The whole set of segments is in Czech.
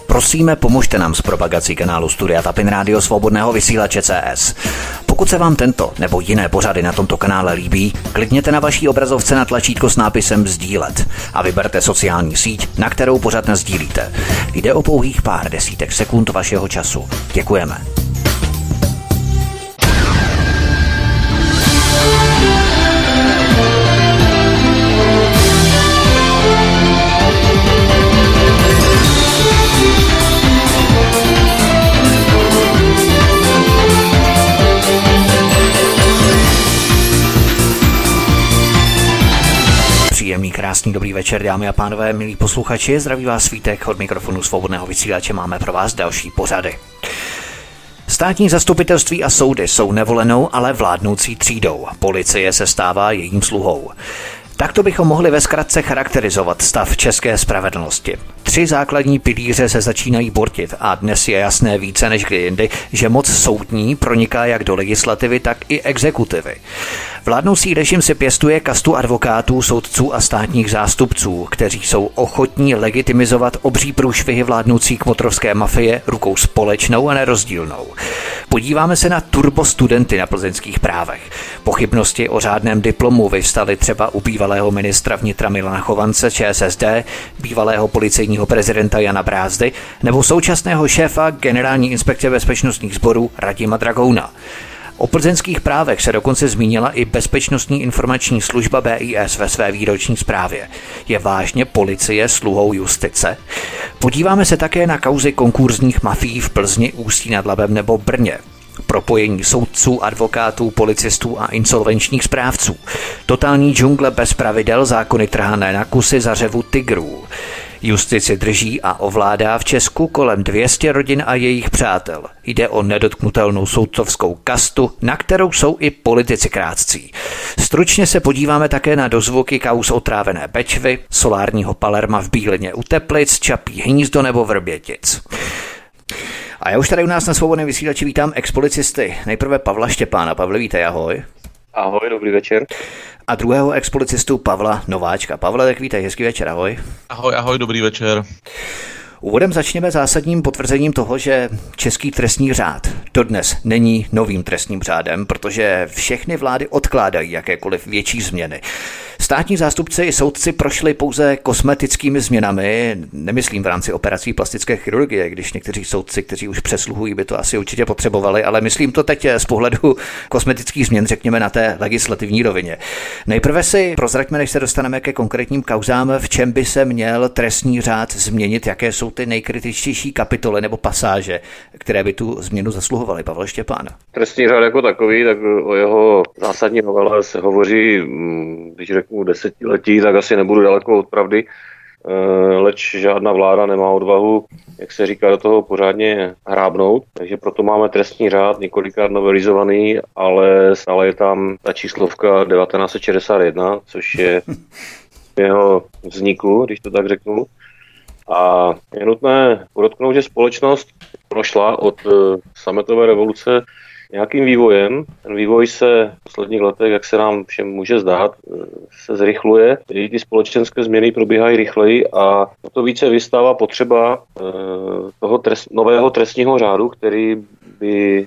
Prosíme, pomožte nám s propagací kanálu Studia Tapin Rádio Svobodného vysílače CS. Pokud se vám tento nebo jiné pořady na tomto kanále líbí, klikněte na vaší obrazovce na tlačítko s nápisem sdílet a vyberte sociální síť, na kterou pořad nasdílíte. Jde o pouhých pár desítek sekund vašeho času. Děkujeme. Příjemný, krásný, dobrý večer, dámy a pánové, milí posluchači, zdraví vás Svítek, od mikrofonu Svobodného vysílače máme pro vás další pořady. Státní zastupitelství a soudy jsou nevolenou, ale vládnoucí třídou. Policie se stává jejím sluhou. Takto bychom mohli ve zkratce charakterizovat stav české spravedlnosti. 3 základní pilíře se začínají bortit a dnes je jasné více než kdy jindy, že moc soudní proniká jak do legislativy, tak i exekutivy. Vládnoucí režim si pěstuje kastu advokátů, soudců a státních zástupců, kteří jsou ochotní legitimizovat obří průšvihy vládnoucí kmotrovské mafie rukou společnou a nerozdílnou. Podíváme se na turbostudenty na plzeňských právech. Pochybnosti o řádném diplomu vyvstaly třeba u bývalého ministra vnitra Milana Chovance ČSSD, bývalého policejního prezidenta Jana Brázdy nebo současného šéfa generální inspekce bezpečnostních sborů Radima Dragouna. O plzeňských právech se dokonce zmínila i Bezpečnostní informační služba BIS ve své výroční zprávě. Je vážně policie sluhou justice? Podíváme se také na kauzy konkurzních mafií v Plzni, Ústí nad Labem nebo Brně. Propojení soudců, advokátů, policistů a insolvenčních správců. Totální džungle bez pravidel, zákony trhané na kusy za řevu tigrů. Justici drží a ovládá v Česku kolem 200 rodin a jejich přátel. Jde o nedotknutelnou soudcovskou kastu, na kterou jsou i politici krátcí. Stručně se podíváme také na dozvuky kauz otrávené Bečvy, solárního Palerma v Bílině u Teplic, Čapí hnízdo nebo Vrbětic. A já už tady u nás na Svobodném vysílači vítám expolicisty. Nejprve Pavla Štěpána. Pavle, vítej, ahoj. Ahoj, dobrý večer. A druhého expolicistu Pavla Nováčka. Pavle, tak vítej, hezký večer, ahoj. Ahoj, dobrý večer. Úvodem začněme zásadním potvrzením toho, že český trestní řád dodnes není novým trestním řádem, protože všechny vlády odkládají jakékoliv větší změny. Státní zástupci i soudci prošli pouze kosmetickými změnami, nemyslím v rámci operací plastické chirurgie, když někteří soudci, kteří už přesluhují, by to asi určitě potřebovali, ale myslím to teď z pohledu kosmetických změn, řekněme na té legislativní rovině. Nejprve si prozraďme, než se dostaneme ke konkrétním kauzám, v čem by se měl trestní řád změnit, jaké jsou ty nejkritičtější kapitoly nebo pasáže, které by tu změnu zasluhovaly. Pavel Štěpán. Trestní řád jako takový, tak o jeho zásadní novele se hovoří, když řeknu desetiletí, tak asi nebudu daleko od pravdy, leč žádná vláda nemá odvahu, jak se říká, do toho pořádně hrábnout, takže proto máme trestní řád několikrát novelizovaný, ale stále je tam ta číslovka 1961, což je jeho vzniku, když to tak řeknu. A je nutné podotknout, že společnost prošla od sametové revoluce nějakým vývojem. Ten vývoj se v posledních letech, jak se nám všem může zdát, se zrychluje. Ty společenské změny probíhají rychleji a to více vystává potřeba toho nového trestního řádu, který by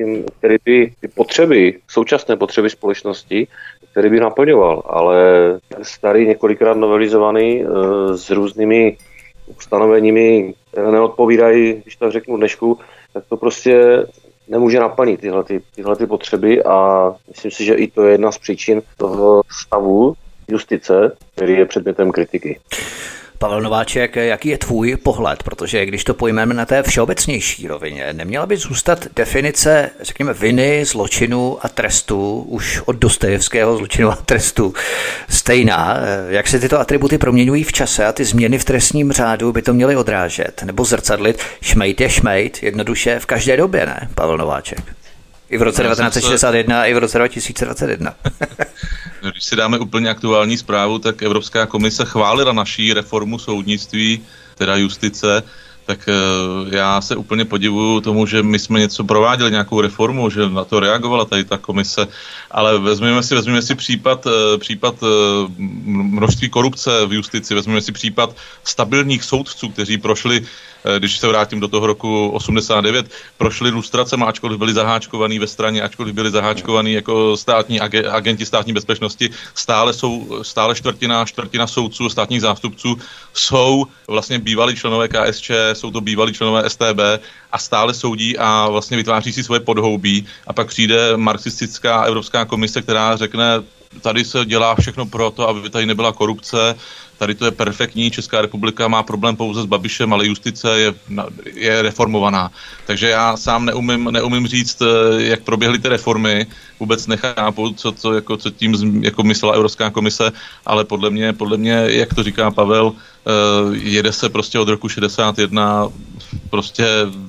ty potřeby, současné potřeby společnosti, který by naplňoval. Ale starý, několikrát novelizovaný s různými ustanoveními, které neodpovídají, když tak řeknu dnešku, tak to prostě nemůže naplnit tyhle potřeby a myslím si, že i to je jedna z příčin toho stavu justice, který je předmětem kritiky. Pavel Nováček, jaký je tvůj pohled? Protože když to pojmeme na té všeobecnější rovině, neměla by zůstat definice, řekněme, viny, zločinu a trestu, už od Dostojevského zločinu a trestu, stejná? Jak se tyto atributy proměňují v čase a ty změny v trestním řádu by to měly odrážet nebo zrcadlit? Šmejt je šmejt, jednoduše v každé době, ne, Pavel Nováček? I v roce 1961, i v roce 2021. Když si dáme úplně aktuální zprávu, tak Evropská komise chválila naší reformu soudnictví, teda justice, tak já se úplně podivuju tomu, že my jsme něco prováděli, nějakou reformu, že na to reagovala tady ta komise, ale vezměme si případ množství korupce v justici, vezměme si případ stabilních soudců, kteří prošli když se vrátím do toho roku 89, prošli lustracema, ačkoliv byli zaháčkovaní ve straně, ačkoliv byli zaháčkovaní jako státní agenti státní bezpečnosti, stále čtvrtina soudců, státních zástupců jsou vlastně bývalí členové KSČ, jsou to bývalí členové StB a stále soudí a vlastně vytváří si svoje podhoubí a pak přijde marxistická Evropská komise, která řekne, tady se dělá všechno pro to, aby tady nebyla korupce, tady to je perfektní, Česká republika má problém pouze s Babišem, ale justice je reformovaná. Takže já sám neumím říct, jak proběhly ty reformy, vůbec nechápu, co tím jako myslela Evropská komise, ale podle mě, jak to říká Pavel, jede se prostě od roku 61 prostě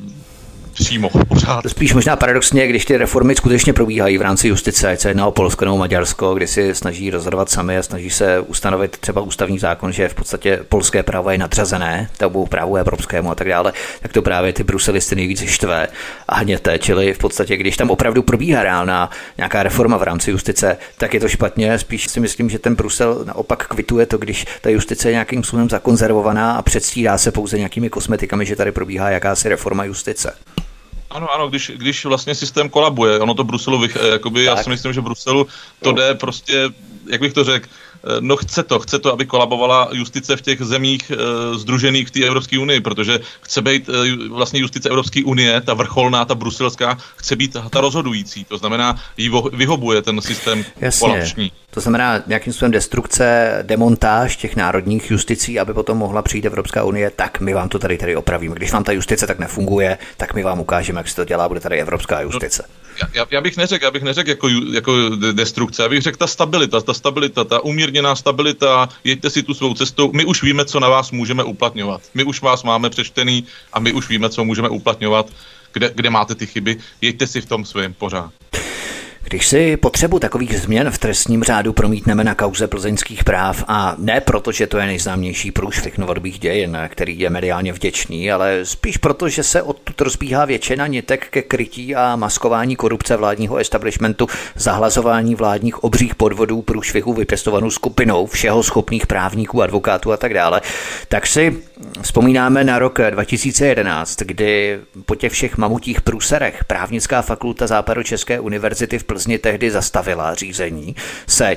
přímo pořád. Spíš možná paradoxně, když ty reformy skutečně probíhají v rámci justice, ať se jedná o Polsko nebo Maďarsko, kdy si snaží rozhodovat sami a snaží se ustanovit třeba ústavní zákon, že v podstatě polské právo je nadřazené tomu právu evropskému a tak dále, tak to právě ty bruselisty nejvíce štve a hněte, čili v podstatě, když tam opravdu probíhá reálná nějaká reforma v rámci justice, tak je to špatně. Spíš si myslím, že ten Brusel naopak kvituje to, když ta justice je nějakým způsobem zakonzervovaná a předstírá se pouze nějakými kosmetikami, že tady probíhá jakási reforma justice. Ano, když vlastně systém kolabuje, ono to Bruselu, já si myslím, že Bruselu to jde prostě, jak bych to řekl, no chce to, aby kolabovala justice v těch zemích sdružených v té Evropské unii, protože chce být vlastně justice Evropské unie, ta vrcholná, ta bruselská, chce být ta rozhodující, to znamená, jí vyhobuje ten systém kolapční. To znamená nějakým způsobem destrukce, demontáž těch národních justicí, aby potom mohla přijít Evropská unie, tak my vám to tady opravíme. Když vám ta justice tak nefunguje, tak my vám ukážeme, jak se to dělá, bude tady Evropská justice. Já bych neřekl jako destrukce, já bych řekl ta stabilita, ta umírněná stabilita, jeďte si tu svou cestou, my už víme, co na vás můžeme uplatňovat. My už vás máme přečtený a my už víme, co můžeme uplatňovat, kde máte ty chyby, jeďte si v tom svém pořád. Když si potřebu takových změn v trestním řádu promítneme na kauze plzeňských práv, a ne proto, že to je nejznámější průšvih novodobých dějin, který je mediálně vděčný, ale spíš proto, že se odtud rozbíhá většina nitek ke krytí a maskování korupce vládního establishmentu, zahlazování vládních obřích podvodů, průšvihů vypěstovanou skupinou všeho schopných právníků, advokátů a tak dále, tak si vzpomínáme na rok 2011, kdy po těch všech mamutích průserech právnická fakulta Západočeské univerzity v Plzni tehdy zastavila řízení se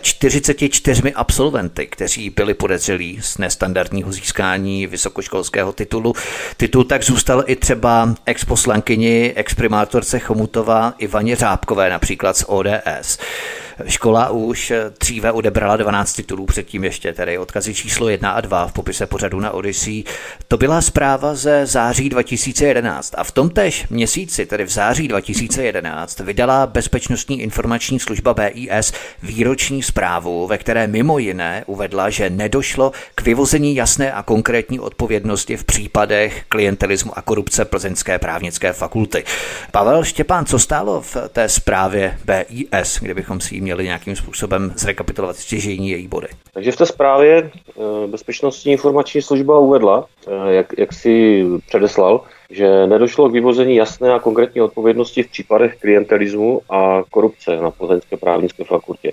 44 absolventy, kteří byli podezřelí z nestandardního získání vysokoškolského titulu. Titul tak zůstal i třeba exposlankyni, exprimátorce Chomutova Ivaně Řábkové, například z ODS. Škola už dříve odebrala 12 titulů, předtím ještě tedy odkazy číslo 1 a 2 v popise pořadu na Odyssey. To byla zpráva ze září 2011 a v tomtéž měsíci, tedy v září 2011, vydala Bezpečnostní informační služba BIS výroční zprávu, ve které mimo jiné uvedla, že nedošlo k vyvození jasné a konkrétní odpovědnosti v případech klientelismu a korupce Plzeňské právnické fakulty. Pavel Štěpán, co stálo v té zprávě BIS, kdybychom si ji měli nějakým způsobem zrekapitulovat stěžejní její body? Takže v té zprávě Bezpečnostní informační služba uvedla, jak si předeslal, že nedošlo k vyvození jasné a konkrétní odpovědnosti v případech klientelismu a korupce na Plzeňské právnické fakultě.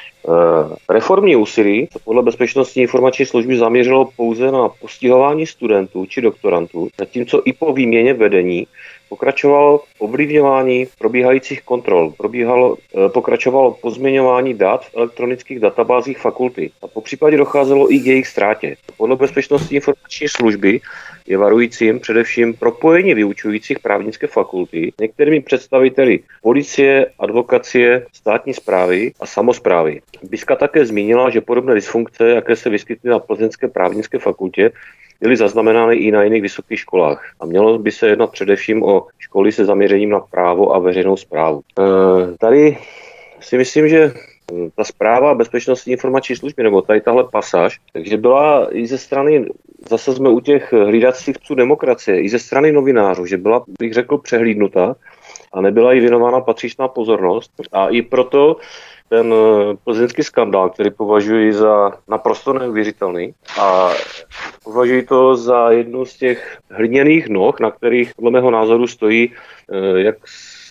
Reformní úsilí se podle Bezpečnostní informační služby zaměřilo pouze na postihování studentů či doktorantů, zatímco i po výměně vedení pokračovalo ovlivňování probíhajících kontrol, pokračovalo pozměňování dat v elektronických databázích fakulty a po případě docházelo i k jejich ztrátě. Podle Bezpečnostní informační služby je varujícím především propojení vyučujících právnické fakulty s některými představiteli policie, advokacie, státní správy a samosprávy. BISka také zmínila, že podobné dysfunkce, jaké se vyskytly na Plzeňské právnické fakultě, byly zaznamenány i na jiných vysokých školách. A mělo by se jednat především o školy se zaměřením na právo a veřejnou správu. Tady si myslím, že ta zpráva Bezpečnostní informační služby, nebo tady tahle pasáž, takže byla i ze strany, zase jsme u těch hlídacích psů demokracie, i ze strany novinářů, že byla, bych řekl, přehlídnuta a nebyla jí věnována patřičná pozornost. A i proto ten plzeňský skandál, který považuji za naprosto neuvěřitelný a považuji to za jednu z těch hliněných noh, na kterých podle mého názoru stojí jak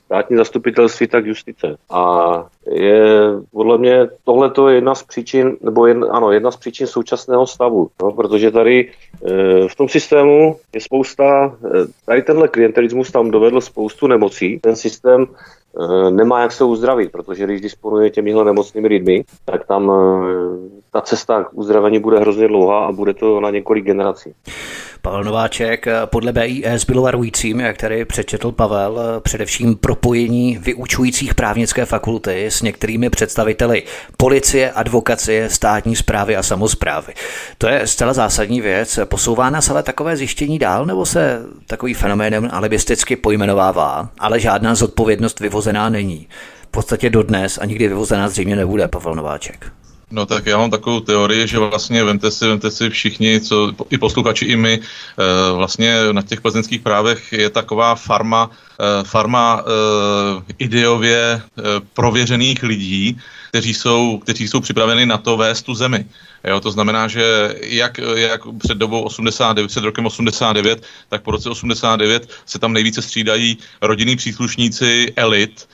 státní zastupitelství, tak justice. A je podle mě tohleto je jedna z příčin, jedna z příčin současného stavu, no, protože tady v tom systému je spousta, tady tenhle klientelismus tam dovedl spoustu nemocí, ten systém nemá jak se uzdravit, protože když disponuje těmihle nemocnými lidmi, tak tam ta cesta k uzdravení bude hrozně dlouhá a bude to na několik generací. Pavel Nováček, podle BIS bylo varujícím, jak tady přečetl Pavel, především propojení vyučujících právnické fakulty s některými představiteli policie, advokacie, státní správy a samosprávy. To je zcela zásadní věc. Posouvá nás ale takové zjištění dál, nebo se takový fenoménem alibisticky pojmenovává, ale žádná zodpovědnost vyvozená není? V podstatě dodnes a nikdy vyvozená zřejmě nebude, Pavel Nováček. No tak já mám takovou teorii, že vlastně vemte si všichni, co i posluchači, i my, vlastně na těch plzeňských právech je taková farma ideově prověřených lidí, kteří jsou připraveni na to vést tu zemi. Jo, to znamená, že jak před dobou 89, před rokem 89, tak po roce 89 se tam nejvíce střídají rodinní příslušníci elit,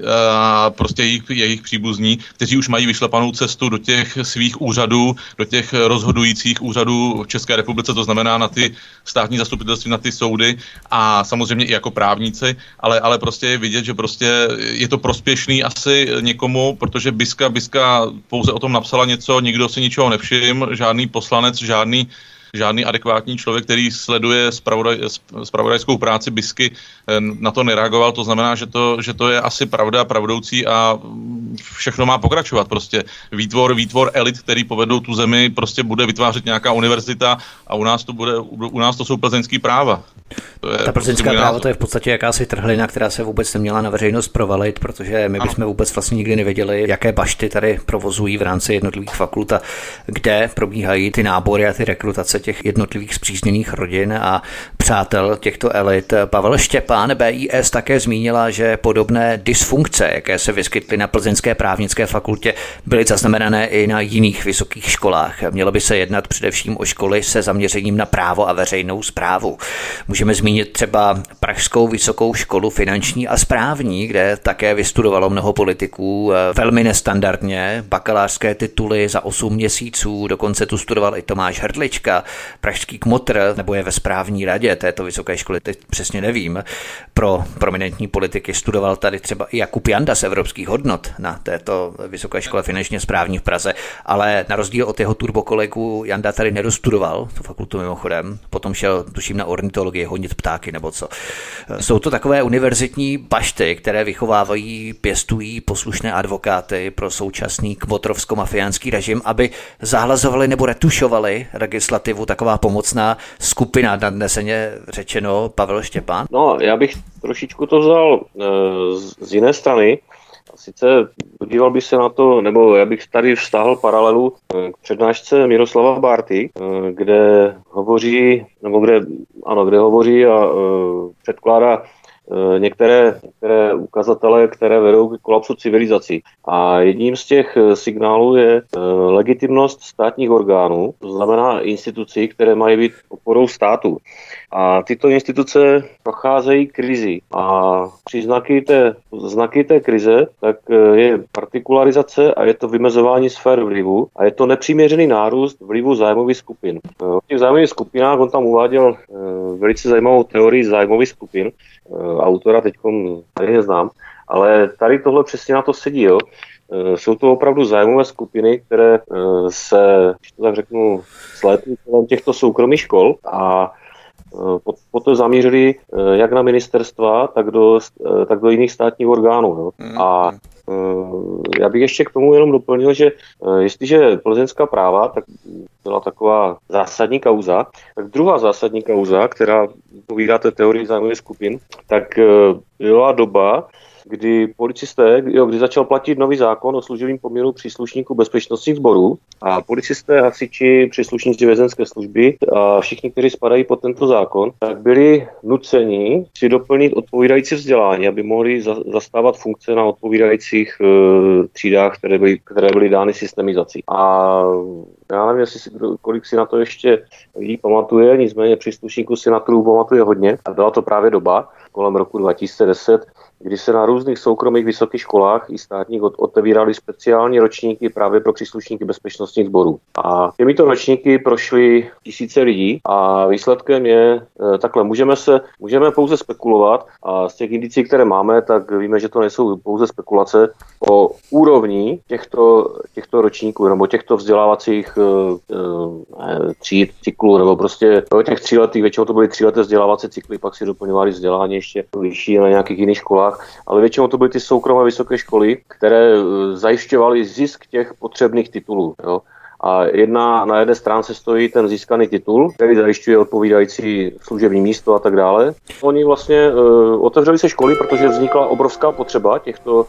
a prostě jejich příbuzní, kteří už mají vyšlapanou cestu do těch svých úřadů, do těch rozhodujících úřadů v České republice, to znamená na ty státní zastupitelství, na ty soudy a samozřejmě i jako právníci, ale prostě je vidět, že prostě je to prospěšný asi někomu, protože Biska pouze o tom napsala něco, nikdo si ničeho nevšiml, žádný poslanec, žádný adekvátní člověk, který sleduje zpravodajskou práci Bisky, na to nereagoval. To znamená, že to je asi pravdoucí a všechno má pokračovat. Prostě výtvor elit, který povedou tu zemi, prostě bude vytvářet nějaká univerzita a u nás to jsou plzeňský práva. Ta plzeňská práva, to je v podstatě jakási trhlina, která se vůbec neměla na veřejnost provalit, protože my bychom vůbec vlastně nikdy nevěděli, jaké bašty tady provozují v rámci jednotlivých fakult a kde probíhají ty nábory a ty rekrutace těch jednotlivých spřízněných rodin a přátel těchto elit. Pavel Štěpán, BIS, také zmínila, že podobné dysfunkce, jaké se vyskytly na Plzeňské právnické fakultě, byly zaznamenané i na jiných vysokých školách. Mělo by se jednat především o školy se zaměřením na právo a veřejnou správu. Můžeme zmínit třeba Pražskou vysokou školu finanční a správní, kde také vystudovalo mnoho politiků velmi nestandardně, bakalářské tituly za 8 měsíců, dokonce tu studoval i Tomáš Hrdlička, pražský kmotr, nebo je ve správní radě této vysoké školy, teď přesně nevím. Pro prominentní politiky studoval tady třeba i Jakub Janda z Evropských hodnot na této vysoké škole finančně správní v Praze, ale na rozdíl od jeho turbokolegu Janda tady nedostudoval tu fakultu mimochodem, potom šel tuším na ornitologii honit ptáky nebo co. Jsou to takové univerzitní bašty, které vychovávají, pěstují poslušné advokáty pro současný kmotrovsko-mafiánský režim, aby zahlazovali nebo retušovali legislativu, taková pomocná skupina, nadneseně řečeno. Pavel Štěpán? No, já bych trošičku to vzal z jiné strany. Sice podíval bych se na to, nebo já bych tady vztáhl paralelu k přednášce Miroslava Bárty, kde hovoří a předkládá některé ukazatele, které vedou k kolapsu civilizací. A jedním z těch signálů je legitimnost státních orgánů, to znamená institucí, které mají být oporou státu. A tyto instituce procházejí krizi. A znaky té krize, tak je partikularizace a je to vymezování sfér vlivu a je to nepřiměřený nárůst vlivu zájmových skupin. O těch zájmových skupinách on tam uváděl velice zajímavou teorii zájmových skupin. Autora teď tady neznám, ale tady tohle přesně na to sedí. Jo. Jsou to opravdu zájmové skupiny, které se, když to tak řeknu, slétly kolem těchto soukromých škol a poté zamířili jak na ministerstva, tak do jiných státních orgánů. Jo. A já bych ještě k tomu jenom doplnil, že jestliže plzeňská práva, tak byla taková zásadní kauza, tak druhá zásadní kauza, která povídá té teorii zájmových skupin, tak byla doba, kdy kdy začal platit nový zákon o služebním poměru příslušníků bezpečnostních sborů a policisté, hasiči, příslušníci vězeňské služby a všichni, kteří spadají pod tento zákon, tak byli nuceni si doplnit odpovídající vzdělání, aby mohli zastávat funkce na odpovídajících třídách, které byly dány systemizací. A já nevím, kolik si na to ještě lidí pamatuje, nicméně příslušníků si na to pamatuje hodně a byla to právě doba kolem roku 2010, kdy se na různých soukromých vysokých školách i státních otevíraly speciální ročníky právě pro příslušníky bezpečnostních sborů. A těmito ročníky prošly tisíce lidí a výsledkem je takhle, můžeme pouze spekulovat a z těch indicí, které máme, tak víme, že to nejsou pouze spekulace o úrovni těchto ročníků nebo těchto vzdělávacích tříd, cyklů, nebo prostě těch 3 letých, většinou to byly 3leté vzdělávací cykly, pak si doplňovali vzdělání ještě vyšší na nějakých jiných školách, ale většinou to byly ty soukromé vysoké školy, které zajišťovaly zisk těch potřebných titulů. Jo. A na jedné stránce stojí ten získaný titul, který zajišťuje odpovídající služební místo a tak dále. Oni vlastně otevřeli se školy, protože vznikla obrovská potřeba těchto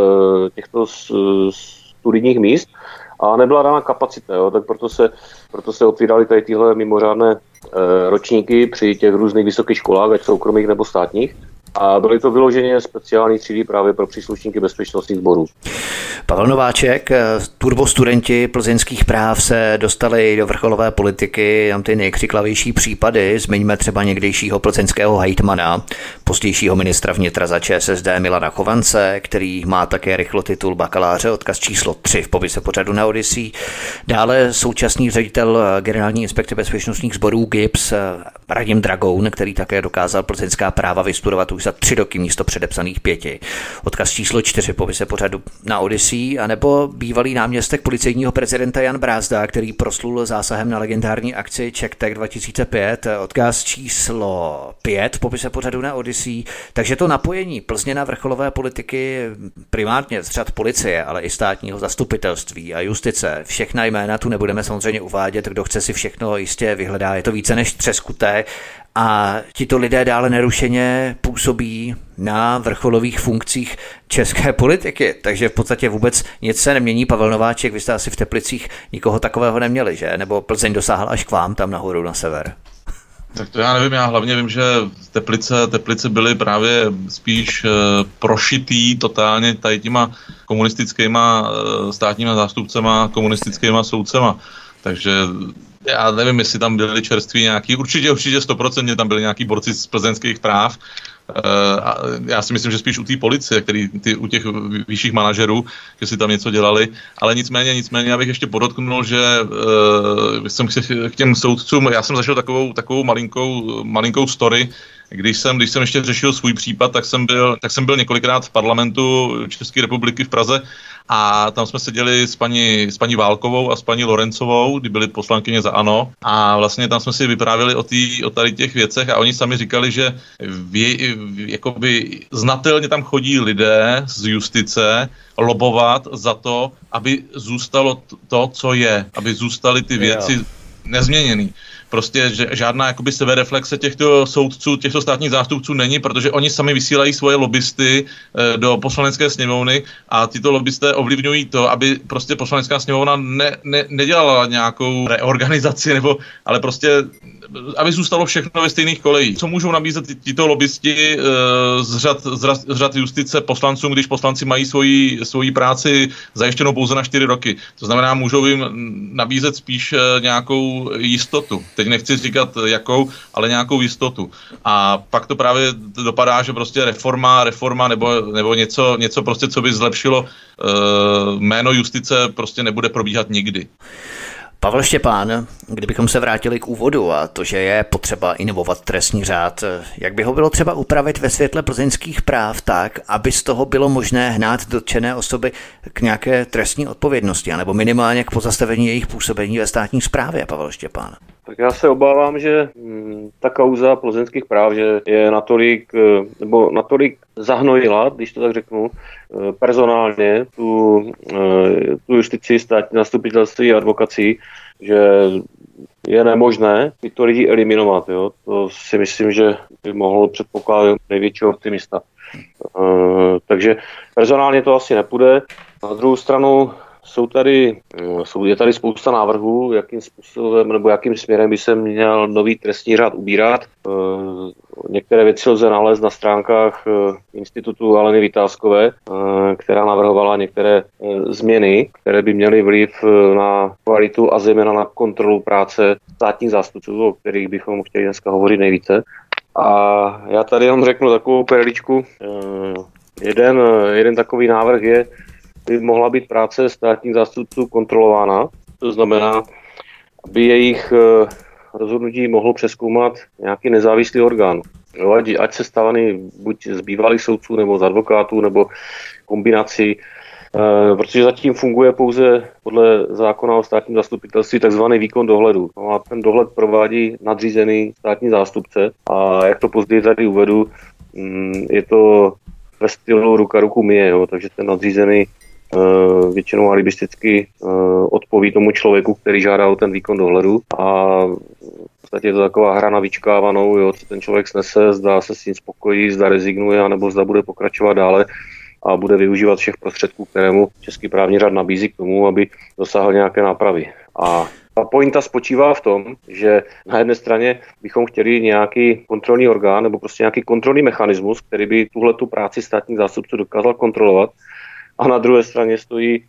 studijních míst a nebyla dána kapacita, jo, tak proto se otvíraly tady tyhle mimořádné ročníky při těch různých vysokých školách, ať soukromých nebo státních. A byly to vyloženě speciální třídy právě pro příslušníky bezpečnostních sborů. Pavel Nováček, turbostudenti plzeňských práv se dostali do vrcholové politiky, tam ty nejkřiklavější případy, zmiňme třeba někdejšího plzeňského hejtmana, pozdějšího ministra vnitra za ČSSD Milana Chovance, který má také rychlotitul bakaláře, odkaz číslo 3 v popise pořadu na Odyssey. Dále současný ředitel generální inspekce bezpečnostních sborů GIBS Radim Dragoun, který také dokázal plzeňská práva vystudovat už za 3 roky místo předepsaných 5. Odkaz číslo 4 v popise pořadu na Odyssey, anebo bývalý náměstek policejního prezidenta Jan Brázda, který proslul zásahem na legendární akci CzechTech 2005, odkaz číslo 5 v popise pořadu na Odyssey. Takže to napojení Plzně na vrcholové politiky primárně z řad policie, ale i státního zastupitelství a justice. Všechna jména tu nebudeme samozřejmě uvádět, kdo chce si všechno jistě vyhledá, je to více než třeskuté. A tito lidé dále nerušeně působí na vrcholových funkcích české politiky. Takže v podstatě vůbec nic se nemění. Pavel Nováček, vy jste asi v Teplicích nikoho takového neměli, že? Nebo Plzeň dosáhl až k vám tam nahoru na sever? Tak to já nevím, já hlavně vím, že Teplice byly právě spíš prošitý totálně tady těma komunistickýma státníma zástupcema, komunistickýma soudcema. Takže já nevím, jestli tam byli čerství nějaký, určitě 100% tam byli nějaký borci z plzeňských práv. A já si myslím, že spíš u té policie, u těch vyšších manažerů, že si tam něco dělali, ale nicméně já bych ještě podotknul, že jsem k těm soudcům, já jsem zažil takovou malinkou story, když jsem ještě řešil svůj případ, tak jsem byl několikrát v parlamentu České republiky v Praze a tam jsme seděli s paní Válkovou a s paní Lorencovou, kdy byly poslankyně za ANO, a vlastně tam jsme si vyprávěli o tady těch věcech a oni sami říkali, že jakoby znatelně tam chodí lidé z justice lobovat za to, aby zůstalo to, co je, aby zůstaly ty věci nezměněný. Prostě že žádná jakoby sebereflexe těchto soudců, těchto státních zástupců není, protože oni sami vysílají svoje lobbysty do poslanecké sněmovny a tyto lobbysté ovlivňují to, aby prostě poslanecká sněmovna nedělala nějakou reorganizaci, ale prostě aby zůstalo všechno ve stejných kolejích. Co můžou nabízet tyto lobbysti z řad justice poslancům, když poslanci mají svoji práci zajištěnou pouze na 4 roky? To znamená, můžou jim nabízet spíš nějakou jistotu. Teď nechci říkat jakou, ale nějakou jistotu. A pak to právě dopadá, že prostě reforma nebo něco prostě, co by zlepšilo jméno justice, prostě nebude probíhat nikdy. Pavel Štěpán, kdybychom se vrátili k úvodu a to, že je potřeba inovovat trestní řád, jak by ho bylo třeba upravit ve světle plzeňských práv tak, aby z toho bylo možné hnát dotčené osoby k nějaké trestní odpovědnosti, anebo minimálně k pozastavení jejich působení ve státní správě, Pavel Štěpán? Tak já se obávám, že ta kauza plzeňských práv, že je natolik zahnojila, když to tak řeknu, personálně tu justici, státní zastupitelství a advokací, že je nemožné tyto lidi eliminovat. Jo? To si myslím, že by mohl předpokládat největší optimista. Takže personálně to asi nepůjde. Na druhou stranu je tady spousta návrhů, jakým způsobem nebo jakým směrem by se měl nový trestní řád ubírat. Některé věci lze nalézt na stránkách institutu Aleny Vytázkové, která navrhovala některé změny, které by měly vliv na kvalitu a zejména na kontrolu práce státních zástupců, o kterých bychom chtěli dneska hovořit nejvíce. A já tady jenom řeknu takovou perličku. Jeden takový návrh je, by mohla být práce státních zástupců kontrolována. To znamená, aby jejich rozhodnutí mohl přezkoumat nějaký nezávislý orgán. Jo, ať se stávaný buď z bývalých soudců, nebo z advokátů, nebo kombinací, protože zatím funguje pouze podle zákona o státním zastupitelství takzvaný výkon dohledu. No a ten dohled provádí nadřízený státní zástupce a jak to později tady uvedu, je to ve stylu ruka ruku myje, jo, takže ten nadřízený většinou alibisticky odpoví tomu člověku, který žádá o ten výkon dohledu a v podstatě je to taková hra na vyčkávanou, jo, co ten člověk snese, zdá se s tím spokojí, zda rezignuje, anebo zda bude pokračovat dále a bude využívat všech prostředků, které mu český právní řád nabízí k tomu, aby dosáhl nějaké nápravy. A ta pointa spočívá v tom, že na jedné straně bychom chtěli nějaký kontrolní orgán nebo prostě nějaký kontrolní mechanismus, který by tuhletu práci státních zástupců dokázal kontrolovat. A na druhé straně stojí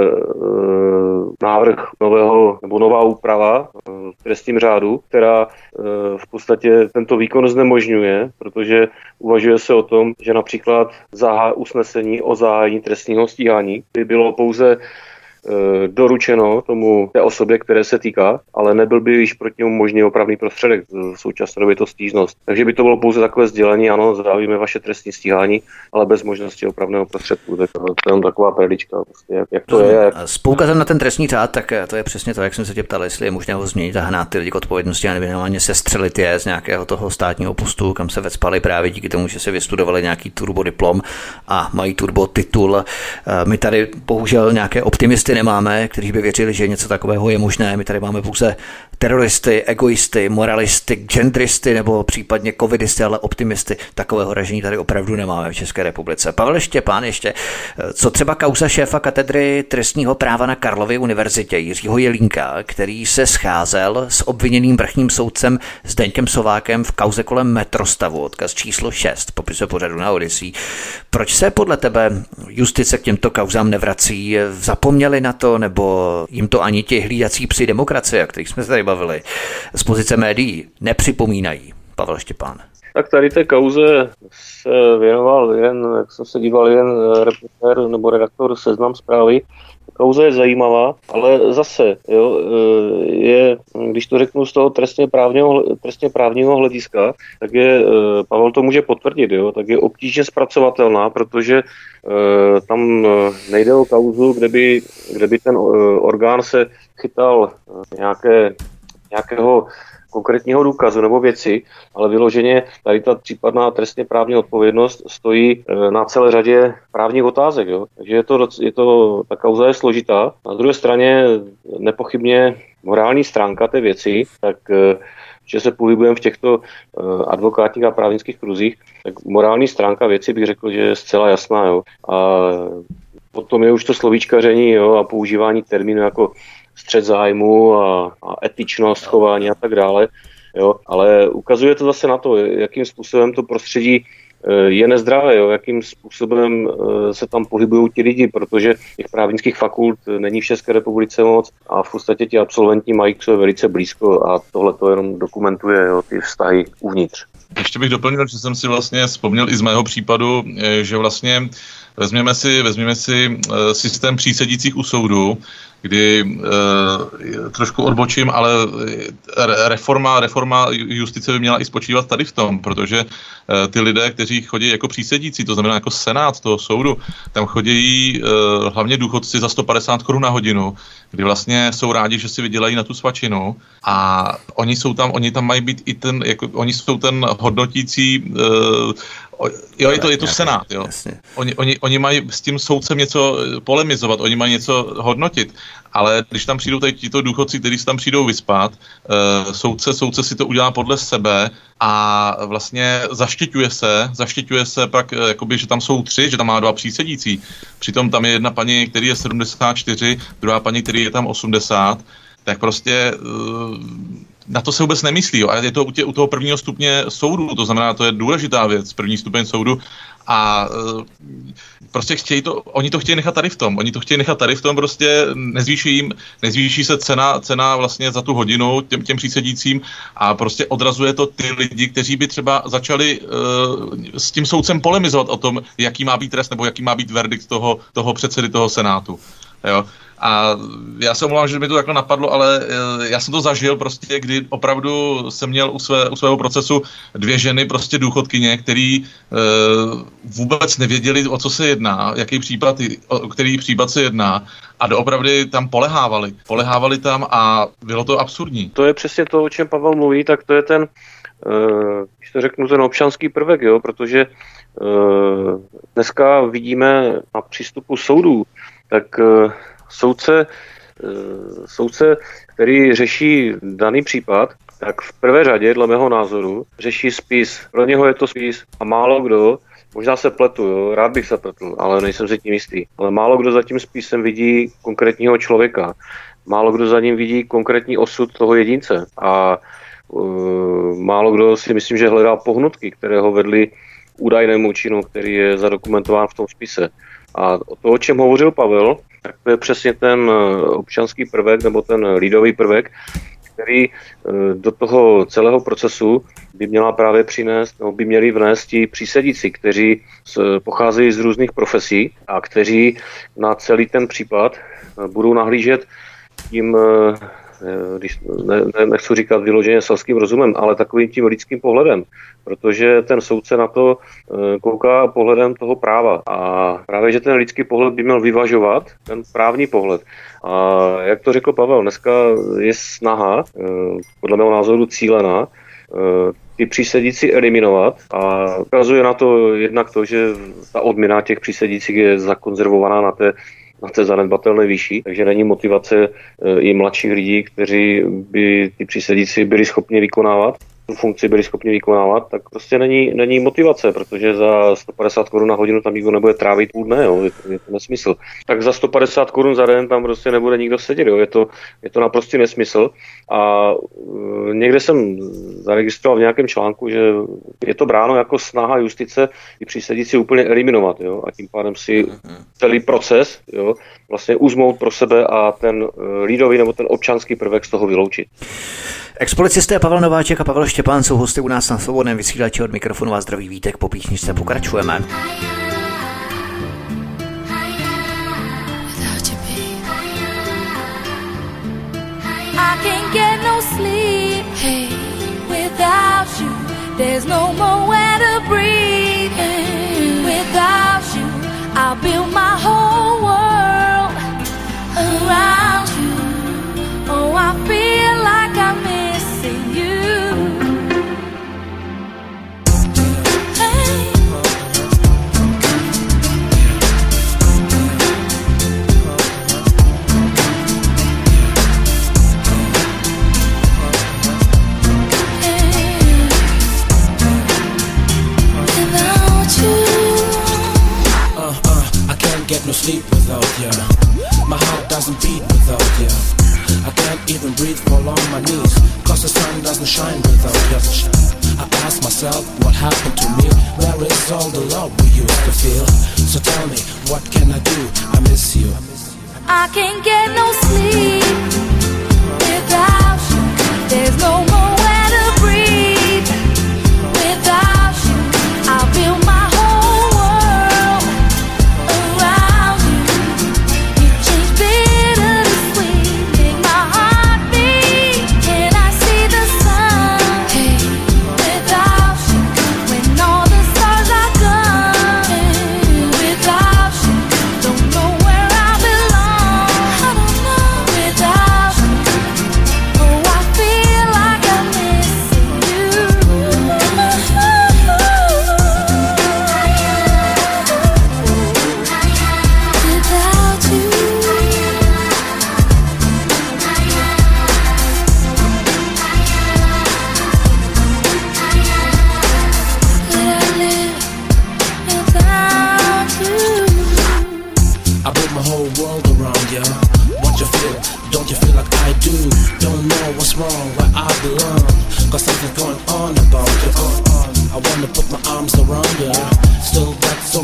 návrh nová úprava v trestním řádu, která v podstatě tento výkon znemožňuje, protože uvažuje se o tom, že například usnesení o zahájení trestního stíhání by bylo pouze doručeno té osobě, které se týká, ale nebyl by již proti němu možný opravný prostředek, v současné době to stížnost. Takže by to bylo pouze takové sdělení, ano, zahájíme vaše trestní stíhání, ale bez možnosti opravného prostředku. Tak to je jen taková perlička, prostě, jak to je. S poukazem na ten trestní řád, tak to je přesně to, jak jsem se tě ptal, jestli je možné ho změnit a hnát ty lidi k odpovědnosti a nevěnovaně sestřelit je z nějakého toho státního postu, kam se vecpali právě díky tomu, že se vystudovali nějaký turbodiplom a mají turbotitul. My tady bohužel nějaké optimisty nemáme, kteří by věřili, že něco takového je možné. My tady máme pouze teroristy, egoisty, moralisty, genderisty nebo případně covidisty, ale optimisty. Takového ražení tady opravdu nemáme v České republice. Pavel Štěpán ještě, co třeba kauza šéfa katedry trestního práva na Karlově univerzitě Jiřího Jelínka, který se scházel s obviněným vrchním soudcem Zdeňkem Sovákem v kauze kolem metrostavu, odkaz číslo 6, popisuje pořadu na Odyssey. Proč se podle tebe justice k těmto kauzám nevrací? Zapomněli na to, nebo jim to ani ti hlídací psi demokracie, o kterých jsme se tady bavili, z pozice médií nepřipomínají? Pavel Štěpán. Tak tady té kauze se věnoval jak jsem se díval, reportér nebo redaktor Seznam Zprávy. Kauza je zajímavá, ale zase, jo, když to řeknu z toho trestně právního hlediska, tak Pavel to může potvrdit, jo, tak je obtížně zpracovatelná, protože tam nejde o kauzu, kde by ten orgán se chytal nějakého konkrétního důkazu nebo věci, ale vyloženě tady ta případná trestně právní odpovědnost stojí na celé řadě právních otázek. Jo? Takže ta kauza je složitá. Na druhé straně nepochybně morální stránka té věci, tak že se pohybujeme v těchto advokátních a právnických kruzích, tak morální stránka věci bych řekl, že je zcela jasná. Jo? A potom je už to slovíčkaření, jo, a používání termínů jako střet zájmu a etičnost chování a tak dále. Jo. Ale ukazuje to zase na to, jakým způsobem to prostředí je nezdravé, jo, jakým způsobem se tam pohybují ti lidi, protože těch právnických fakult není v České republice moc a v podstatě ti absolventi mají k sobě velice blízko a tohle to jenom dokumentuje, jo, ty vztahy uvnitř. Ještě bych doplnil, že jsem si vlastně vzpomněl i z mého případu, že vlastně vezměme si systém přísedících u soudu, kdy trošku odbočím, ale reforma justice by měla i spočívat tady v tom, protože ty lidé, kteří chodí jako přísedící, to znamená jako senát toho soudu, tam chodí hlavně důchodci za 150 korun na hodinu, kdy vlastně jsou rádi, že si vydělají na tu svačinu a oni tam mají být i oni jsou ten hodnotící, jo, je to senát, jo. Oni mají s tím soudcem něco polemizovat, oni mají něco hodnotit, ale když tam přijdou tady tito důchodci, kteří se tam přijdou vyspat, soudce si to udělá podle sebe a vlastně zaštiťuje se pak, jakoby, že tam jsou 3, že tam má 2 přísedící. Přitom tam je jedna paní, který je 74, druhá paní, který je tam 80, tak prostě na to se vůbec nemyslí. Jo. A je to u toho prvního stupně soudu, to znamená, to je důležitá věc, první stupeň soudu. A prostě oni to chtějí nechat tady v tom. Oni to chtějí nechat tady v tom, prostě nezvýší se cena vlastně za tu hodinu těm přísedícím a prostě odrazuje to ty lidi, kteří by třeba začali s tím soudcem polemizovat o tom, jaký má být trest nebo jaký má být verdikt toho předsedy toho senátu. Jo. A já se omlouvám, že mi to takhle napadlo, ale já jsem to zažil prostě, kdy opravdu jsem měl u svého procesu 2 ženy, prostě důchodkyně, který vůbec nevěděli, o co se jedná, který případ se jedná a doopravdy tam polehávali tam a bylo to absurdní. To je přesně to, o čem Pavel mluví, tak to je ten, když to řeknu, ten občanský prvek, jo, protože dneska vidíme na přístupu soudů, tak soudce, který řeší daný případ, tak v prvé řadě, dle mého názoru, řeší spis. Pro něho je to spis a málo kdo, možná se pletu, jo, rád bych se pletl, ale nejsem si tím jistý, ale málo kdo za tím spisem vidí konkrétního člověka. Málo kdo za ním vidí konkrétní osud toho jedince a málo kdo si myslím, že hledá pohnutky, které ho vedly k údajnému činu, který je zadokumentován v tom spise. A to, o čem hovořil Pavel, tak to je přesně ten občanský prvek nebo ten lidový prvek, který do toho celého procesu by měla právě přinést, nebo by měli vnést ti přísedíci, kteří pocházejí z různých profesí a kteří na celý ten případ budou nahlížet tím, nechci říkat vyloženě selským rozumem, ale takovým tím lidským pohledem, protože ten soudce na to kouká pohledem toho práva a právě, že ten lidský pohled by měl vyvažovat ten právní pohled. A jak to řekl Pavel, dneska je snaha, podle mého názoru cílená, ty přísedící eliminovat a ukazuje na to jednak to, že ta odměna těch přísedících je zakonzervovaná na té zanedbatelné výši, takže není motivace i mladších lidí, kteří by ty přísedící byli schopni vykonávat, tu funkci byli schopni vykonávat, tak prostě není motivace, protože za 150 Kč na hodinu tam nikdo nebude trávit půl dne, jo, je to nesmysl. Tak za 150 Kč za den tam prostě nebude nikdo sedět, jo, je to naprostý nesmysl a někde jsem zaregistroval v nějakém článku, že je to bráno jako snaha justice i přísedící úplně eliminovat, jo, a tím pádem si celý proces, jo, vlastně uzmout pro sebe a ten lidový nebo ten občanský prvek z toho vyloučit. Expolicisté Pavel Nováček a Pavel Štěpán jsou hosty u nás na Svobodném vysílači. Od mikrofonu vás zdraví Vítek, po písničce pokračujeme. No sleep without you. My heart doesn't beat without you. I can't even breathe, fall on my knees, cause the sun doesn't shine without you. I ask myself, what happened to me? Where is all the love we used to feel? So tell me, what can I do? I miss you. I can't get no sleep without you. There's no more where to breathe without you. I'll build my whole world around you. You change bitter to sweet, make my heart beat. Can I see the sun without you? When all the stars are gone without you. Don't know where I belong without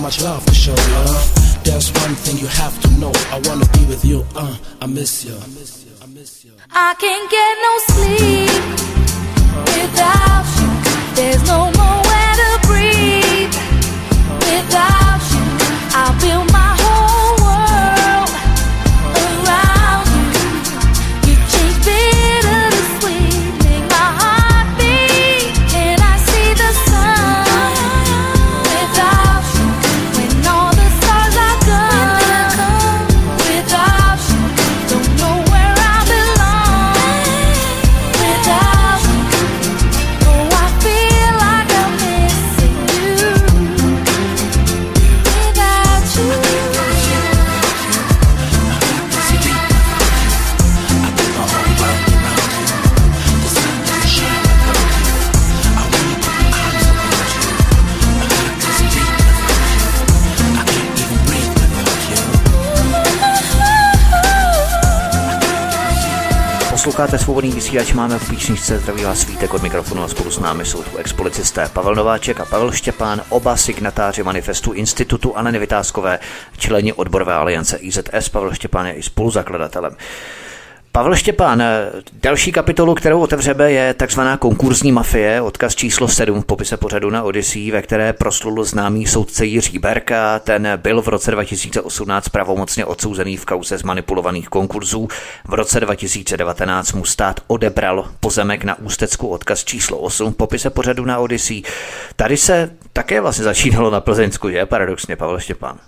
much love to show you. There's one thing you have to know. I wanna be with you. I miss you. I can't get no sleep without you. There's no nowhere to breathe without you. I'll build my whole world around you. You change bitter to sweet, make my heart beat. And I see the sun without you. When all the stars are gone without you. Don't know where I belong without you. Oh, I feel like I'm missing you without you. Posloucháte Svobodný vysílač, máme v píčničce, zdraví vás Vítek od mikrofonu a spolu s námi jsou tu expolicisté Pavel Nováček a Pavel Štěpán, oba signatáři manifestu Institutu Aleny Vytázkové, členi odborové aliance IZS. Pavel Štěpán je i spoluzakladatelem. Pavel Štěpán, další kapitolu, kterou otevřeme, je takzvaná konkurzní mafie, odkaz číslo 7 v popise pořadu na Odyssey, ve které proslul známý soudce Jiří Berka. Ten byl v roce 2018 pravomocně odsouzený v kauze zmanipulovaných konkurzů. V roce 2019 mu stát odebral pozemek na Ústecku, odkaz číslo 8 v popise pořadu na Odyssey. Tady se také vlastně začínalo na Plzeňsku, že? Paradoxně, Pavel Štěpán.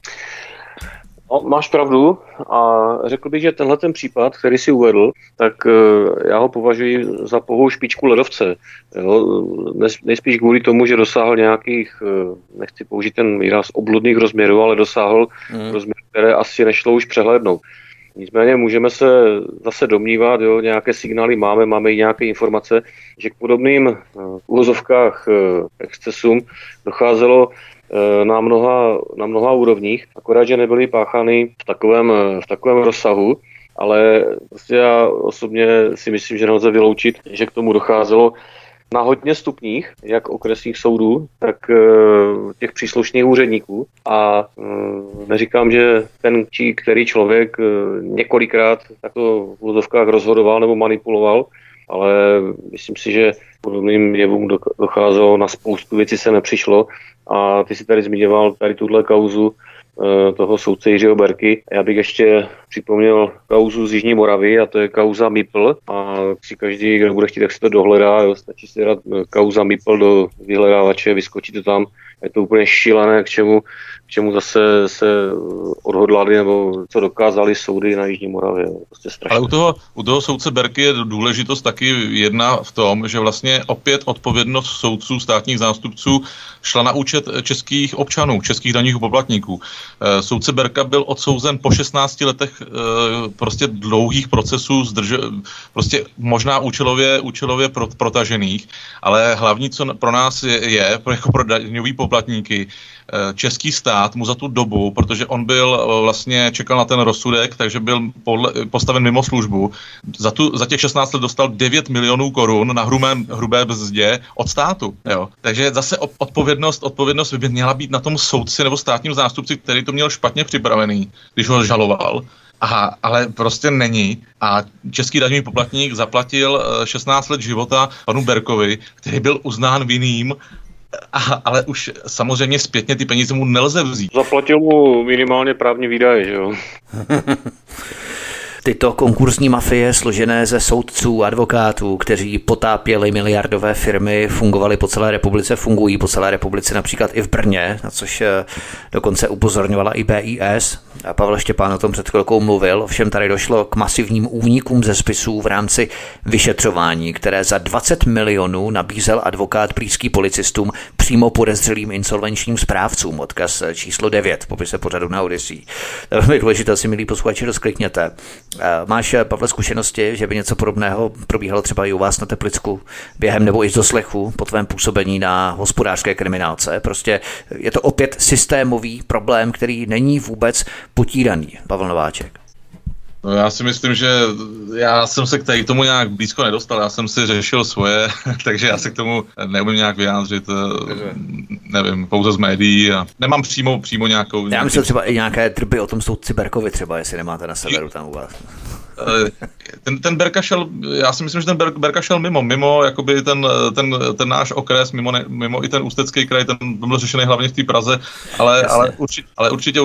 No, máš pravdu a řekl bych, že tenhle ten případ, který si uvedl, tak já ho považuji za pouhou špičku ledovce. Jo? Nejspíš kvůli tomu, že dosáhl nějakých, nechci použít ten výraz, obludných rozměrů, ale dosáhl rozměrů, které asi nešlo už přehlédnout. Nicméně můžeme se zase domnívat, jo, nějaké signály máme i nějaké informace, že k podobným v uvozovkách excesům docházelo na mnoha úrovních, akorát, že nebyly páchány v takovém rozsahu, ale prostě já osobně si myslím, že nelze vyloučit, že k tomu docházelo na hodně stupních, jak okresních soudů, tak těch příslušných úředníků. A neříkám, že ten či který člověk několikrát takto v uvozovkách rozhodoval nebo manipuloval, ale myslím si, že podobným jevům docházelo, na spoustu věcí se nepřišlo. A ty si tady zmiňoval tady tuhle kauzu toho soudce Jiřího Berky. Já bych ještě připomněl kauzu z Jižní Moravy, a to je kauza Mipl. A si každý, kdo bude chtít, tak si to dohledá. Jo. Stačí si dát kauza Mipl do vyhledávače, vyskočí to tam. Je to úplně šílené, k čemu zase se odhodlali nebo co dokázali soudy na Jižní Moravě. Prostě strašné. Ale u toho soudce Berky je důležitost taky jedna v tom, že vlastně opět odpovědnost soudců, státních zástupců šla na účet českých občanů, českých daňových poplatníků. Soudce Berka byl odsouzen po 16 letech prostě dlouhých procesů, prostě možná účelově protažených, ale hlavní, co pro nás je jako pro daňový poplatníky, český stát mu za tu dobu, protože on byl vlastně, čekal na ten rozsudek, takže byl postaven mimo službu, za těch 16 let dostal 9 milionů korun na hrubé mzdě od státu. Jo. Takže zase odpovědnost by měla být na tom soudci nebo státním zástupci, který to měl špatně připravený, když ho žaloval. Aha, ale prostě není. A český daňový poplatník zaplatil 16 let života panu Berkovi, který byl uznán vinným, ale už samozřejmě zpětně ty peníze mu nelze vzít. Zaplatil mu minimálně právní výdaje, že jo? Tyto konkurzní mafie složené ze soudců, advokátů, kteří potápěli miliardové firmy, fungují po celé republice, například i v Brně, na což dokonce upozorňovala i BIS. A Pavel Štěpán o tom před chvilkou mluvil, ovšem tady došlo k masivním únikům ze spisů v rámci vyšetřování, které za 20 milionů nabízel advokát blízký policistům přímo podezřelým insolvenčním správcům, odkaz číslo 9 v popise pořadu na Odyssey. To je velmi důležité, si milí posluchači, rozklikněte. Máš, Pavle, zkušenosti, že by něco podobného probíhalo třeba i u vás na Teplicku během nebo i z doslechu po tvém působení na hospodářské kriminálce? Prostě je to opět systémový problém, který není vůbec potíraný. Pavel Nováček. No, já si myslím, že já jsem se k tomu nějak blízko nedostal, já jsem si řešil svoje, takže já se k tomu neumím nějak vyjádřit. nevím, pouze z médií a nemám přímo nějakou... Já myslím třeba i nějaké drby o tom soudci Berkovi třeba, jestli nemáte na severu tam u vás. Ten Berka šel, já si myslím, že ten Berka šel mimo jakoby ten náš okres, mimo i ten Ústecký kraj, ten byl řešený hlavně v té Praze, ale určitě,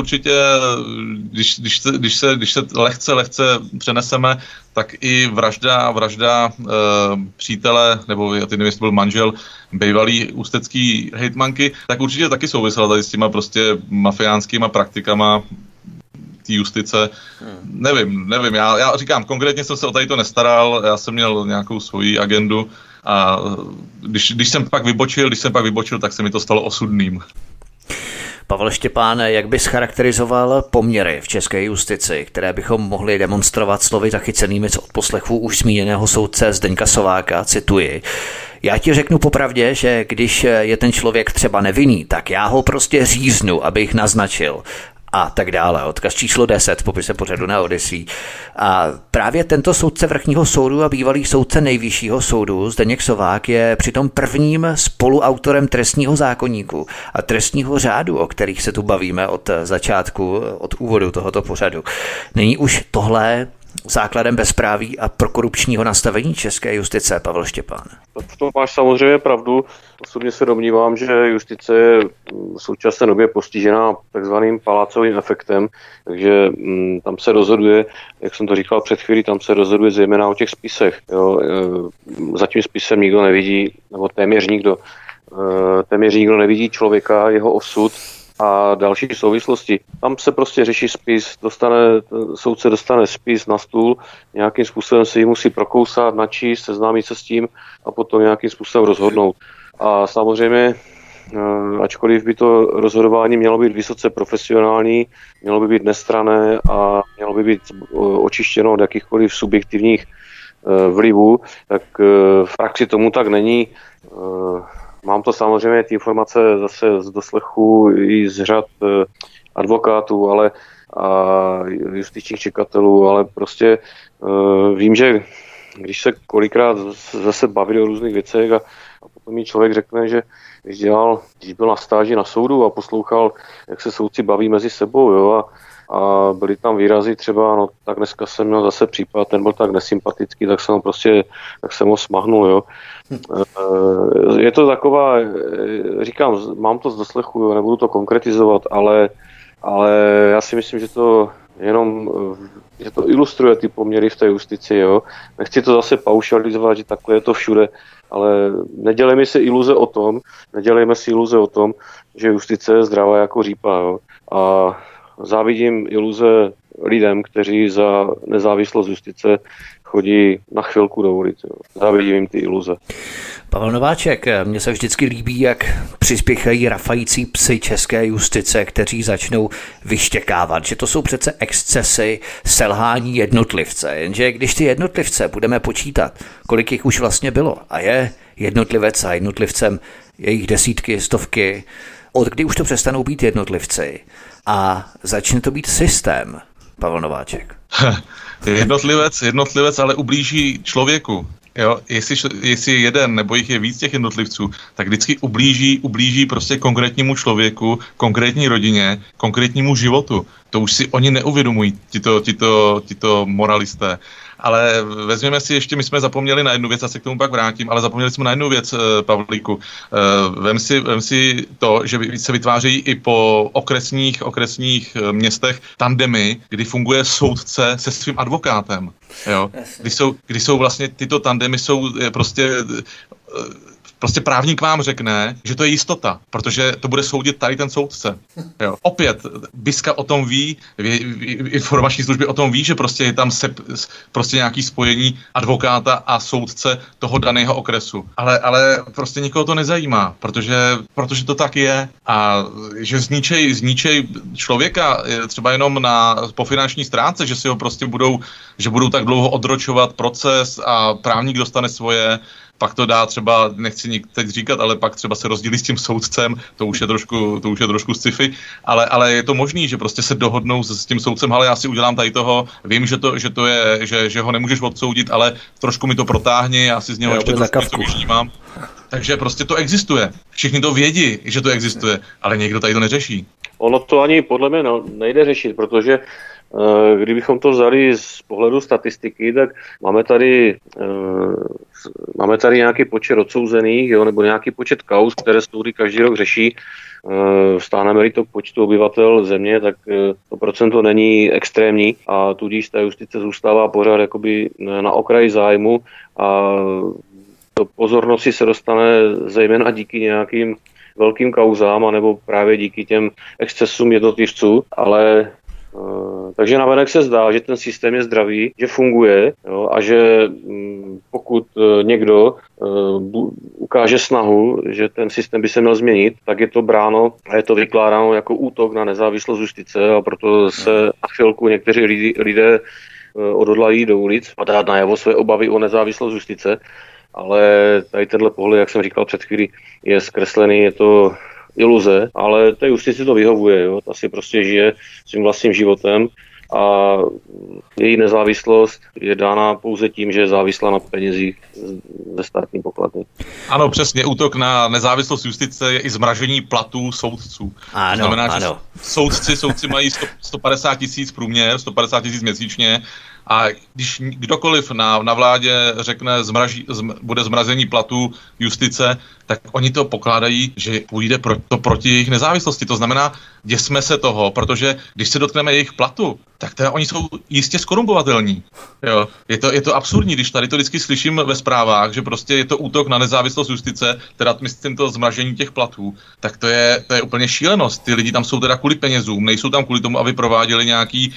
když se lehce přeneseme, tak i vražda přítele, nebo já teď nevím, jestli byl manžel bývalý ústecký hejtmanky, tak určitě taky souvisela tady s těma prostě mafiánskýma praktikama té justice. Nevím, já říkám, konkrétně jsem se o tady to nestaral, já jsem měl nějakou svoji agendu a když jsem pak vybočil, tak se mi to stalo osudným. Pavel Štěpán, jak bys charakterizoval poměry v české justici, které bychom mohli demonstrovat slovy zachycenými z odposlechů už zmíněného soudce Zdeňka Sováka, cituji: já ti řeknu popravdě, že když je ten člověk třeba nevinný, tak já ho prostě říznu, abych naznačil. A tak dále. Odkaz číslo 10 v popise pořadu na Odyssey. A právě tento soudce vrchního soudu a bývalý soudce nejvyššího soudu Zdeněk Sovák je přitom prvním spoluautorem trestního zákoníku a trestního řádu, o kterých se tu bavíme od začátku, od úvodu tohoto pořadu. Není už tohle základem bezpráví a prokorupčního nastavení české justice, Pavel Štěpán? V tom máš samozřejmě pravdu. Osobně se domnívám, že justice je v současné době postižená takzvaným palácovým efektem, takže tam se rozhoduje, jak jsem to říkal před chvílí, tam se rozhoduje zejména o těch spisech. Jo. Za tím spisem nikdo nevidí, nebo téměř nikdo nevidí člověka, jeho osud a další souvislosti. Tam se prostě řeší spis, soudce dostane spis na stůl, nějakým způsobem se ji musí prokousat, načíst, seznámit se s tím a potom nějakým způsobem rozhodnout. A samozřejmě, ačkoliv by to rozhodování mělo být vysoce profesionální, mělo by být nestranné a mělo by být očištěno od jakýchkoliv subjektivních vlivů, tak v praxi tomu tak není. Mám to samozřejmě ty informace zase z doslechu i z řad advokátů, a justičních čekatelů, ale prostě vím, že když se kolikrát zase baví o různých věcech a potom mi člověk řekne, že když byl na stáži na soudu a poslouchal, jak se soudci baví mezi sebou, jo, a byly tam výrazy třeba, no tak dneska jsem měl zase případ, ten byl tak nesympatický, tak jsem ho smahnul, jo. Je to taková, říkám, mám to z doslechu, jo, nebudu to konkretizovat, ale já si myslím, že to ilustruje ty poměry v té justici, jo. Nechci to zase paušalizovat, že takhle je to všude, ale nedělejme si iluze o tom, že justice je zdravá jako řípa, jo. A závidím iluze lidem, kteří za nezávislost justice chodí na chvilku do ulice. Závidím jim ty iluze. Pavel Nováček, mně se vždycky líbí, jak přispěchají rafající psy české justice, kteří začnou vyštěkávat, že to jsou přece excesy, selhání jednotlivce. Jenže když ty jednotlivce budeme počítat, kolik jich už vlastně bylo, a je jednotlivec a jednotlivcem jejich desítky, stovky, od kdy už to přestanou být jednotlivci a začne to být systém, Pavel Nováček. Jednotlivec ale ublíží člověku. Jo, jestli jeden nebo jich je víc těch jednotlivců, tak vždycky ublíží prostě konkrétnímu člověku, konkrétní rodině, konkrétnímu životu. To už si oni neuvědomují, tito moralisté. Ale vezměme si ještě, my jsme zapomněli na jednu věc, a se k tomu pak vrátím, ale zapomněli jsme na jednu věc, Pavlíku. Vem si to, že se vytvářejí i po okresních městech tandemy, kdy funguje soudce se svým advokátem. Jo? Kdy jsou vlastně tyto tandemy jsou prostě právník vám řekne, že to je jistota, protože to bude soudit tady ten soudce. Jo. Opět, BISka o tom ví, informační služby o tom ví, že prostě je tam prostě nějaký spojení advokáta a soudce toho daného okresu. Ale prostě nikoho to nezajímá, protože to tak je. A že zničej člověka třeba jenom po finanční stránce, že si ho prostě budou tak dlouho odročovat proces a právník dostane svoje, pak to dá třeba, nechci teď říkat, ale pak třeba se rozdělí s tím soudcem, to už je trošku sci-fi, ale je to možný, že prostě se dohodnou s tím soudcem, ale já si udělám tady toho, vím, že ho nemůžeš odsoudit, ale trošku mi to protáhni, já si z něho ještě trošku něco vyždímám. Takže prostě to existuje. Všichni to vědí, že to existuje, ale někdo tady to neřeší. Ono to ani podle mě nejde řešit, protože kdybychom to vzali z pohledu statistiky, tak máme tady nějaký počet odsouzených, jo, nebo nějaký počet kauz, které soudy každý rok řeší. Vstáhneme-li to k počtu obyvatel země, tak to procento není extrémní a tudíž ta justice zůstává pořád jakoby na okraji zájmu a to pozornosti se dostane zejména díky nějakým velkým kauzám, anebo právě díky těm excesům jednotlivců, ale takže navenek se zdá, že ten systém je zdravý, že funguje, jo, a že pokud někdo ukáže snahu, že ten systém by se měl změnit, tak je to bráno a je to vykládáno jako útok na nezávislost justice a proto se na chvilku někteří lidé odhodlají do ulic a dát najevo své obavy o nezávislost justice, ale tady tenhle pohled, jak jsem říkal před chvílí, je zkreslený, je to iluze, ale té justici to vyhovuje, jo? Ta si prostě žije svým vlastním životem a její nezávislost je dána pouze tím, že je závislá na penězích ze státní pokladny. Ano, přesně, útok na nezávislost justice je i zmražení platů soudců. Ano, to znamená, ano. Že soudci mají 150 000 průměr, 150 000 měsíčně a když kdokoliv na vládě řekne, bude zmrazení platů justice, tak oni to pokládají, že půjde proti jejich nezávislosti. To znamená, děsme se toho, protože když se dotkneme jejich platu, tak teda oni jsou jistě skorumpovaní. Jo. Je to absurdní, když tady to vždycky slyším ve zprávách, že prostě je to útok na nezávislost justice, teda myslím to zmražení těch platů, tak to je úplně šílenost. Ty lidi tam jsou teda kvůli penězům, nejsou tam kvůli tomu, aby prováděli nějaký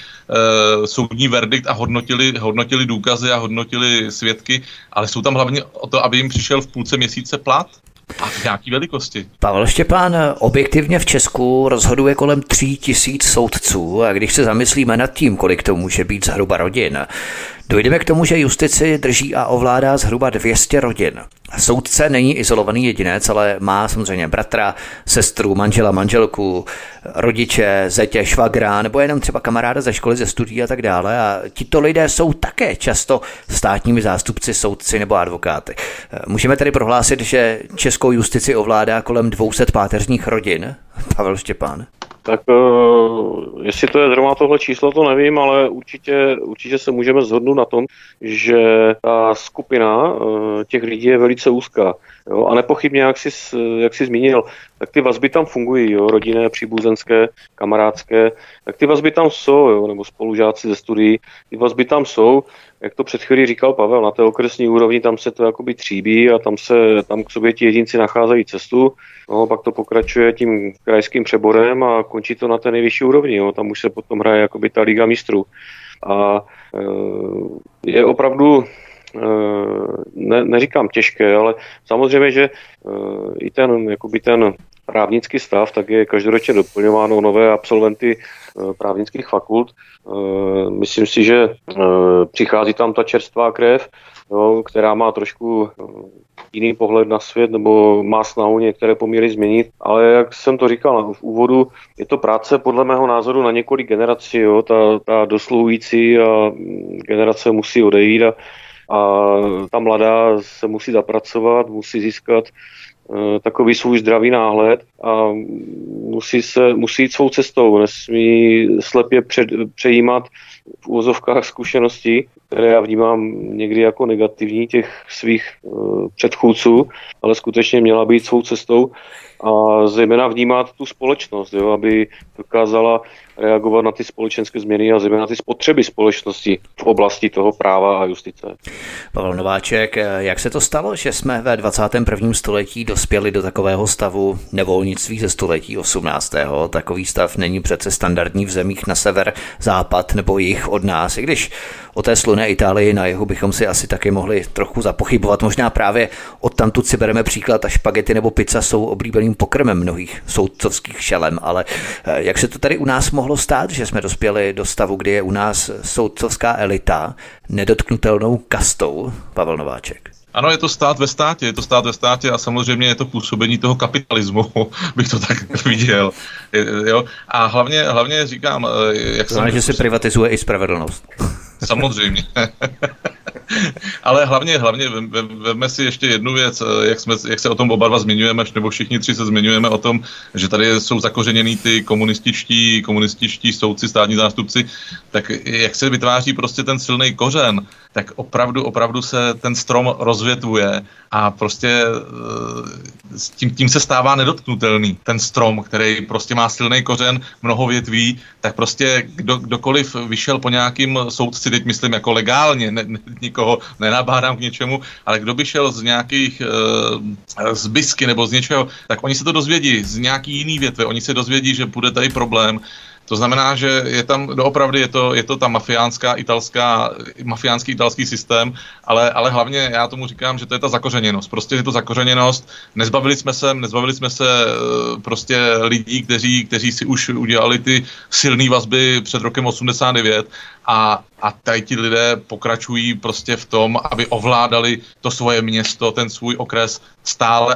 soudní verdikt a hodnotili důkazy a hodnotili svědky, ale jsou tam hlavně o to, aby jim přišel v půlce měsíce plat. A v nějaký velikosti. Pavel Štěpán, objektivně v Česku rozhoduje kolem 3000 soudců a když se zamyslíme nad tím, kolik to může být zhruba rodin, dojdeme k tomu, že justici drží a ovládá zhruba 200 rodin. Soudce není izolovaný jedinec, ale má samozřejmě bratra, sestru, manžela, manželku, rodiče, zetě, švagra nebo jenom třeba kamaráda ze školy, ze studií a tak dále. A tito lidé jsou také často státními zástupci, soudci nebo advokáty. Můžeme tedy prohlásit, že českou justici ovládá kolem 200 páteřních rodin? Pavel Štěpán. Tak jestli to je zrovna tohle číslo, to nevím, ale určitě se můžeme shodnout na tom, že ta skupina těch lidí je velice úzká. Jo? A nepochybně, jak jsi zmínil, tak ty vazby tam fungují, jo? Rodinné, příbuzenské, kamarádské, tak ty vazby tam jsou, jo? Nebo spolužáci ze studií, ty vazby tam jsou. Jak to před chvílí říkal Pavel, na té okresní úrovni tam se to jakoby tříbí a tam k sobě ti jedinci nacházejí cestu, no, pak to pokračuje tím krajským přeborem a končí to na té nejvyšší úrovni, jo, tam už se potom hraje jakoby ta liga mistrů. A je opravdu, neříkám těžké, ale samozřejmě, že i ten právnický stav, tak je každoročně doplňováno nové absolventy právnických fakult. Myslím si, že přichází tam ta čerstvá krev, jo, která má trošku jiný pohled na svět nebo má snahu některé poměry změnit, ale jak jsem to říkal v úvodu, je to práce podle mého názoru na několik generací, jo, ta dosluhující a generace musí odejít a ta mladá se musí zapracovat, musí získat takový svůj zdravý náhled a musí jít svou cestou, nesmí slepě přejímat v uvozovkách zkušenosti, které já vnímám někdy jako negativní těch svých předchůdců, ale skutečně měla být svou cestou a zejména vnímat tu společnost, jo, aby dokázala reagovat na ty společenské změny a zejména na ty potřeby společnosti v oblasti toho práva a justice. Pavel Nováček, jak se to stalo, že jsme ve 21. století dospěli do takového stavu nevolnictví ze století 18. Takový stav není přece standardní v zemích na sever, západ nebo jih od nás, i když o té slunné Itálii na jihu bychom si asi taky mohli trochu zapochybovat. Možná právě odtamtud si bereme příklad a špagety nebo pizza jsou oblíbeným pokrmem mnohých soudcovských šelem, ale jak se to tady u nás mohlo stát, že jsme dospěli do stavu, kdy je u nás soudcovská elita nedotknutelnou kastou? Pavel Nováček. Ano, je to stát ve státě a samozřejmě je to působení toho kapitalismu, bych to tak viděl. Jo? A hlavně říkám, jak znamená, že se privatizuje i spravedlnost. Samozřejmě. Ale hlavně veme si ještě jednu věc, jak se o tom oba dva zmiňujeme, nebo všichni tři se zmiňujeme o tom, že tady jsou zakořeněný ty komunističtí soudci, státní zástupci, tak jak se vytváří prostě ten silný kořen, tak opravdu se ten strom rozvětvuje a prostě tím se stává nedotknutelný. Ten strom, který prostě má silný kořen, mnoho větví, tak prostě kdokoliv vyšel po nějakým soudci, teď myslím jako legálně, nikoho nenabádám k něčemu, ale kdo by šel z nějakých z bisky nebo z něčeho, tak oni se to dozvědí z nějaký jiný větve, oni se dozvědí, že bude tady problém. To znamená, že je tam doopravdy je to ta mafiánský italský systém, ale hlavně já tomu říkám, že to je ta zakořeněnost. Prostě je to zakořeněnost. Nezbavili jsme se prostě lidí, kteří si už udělali ty silné vazby před rokem 89 a tady ti lidé pokračují prostě v tom, aby ovládali to svoje město, ten svůj okres stále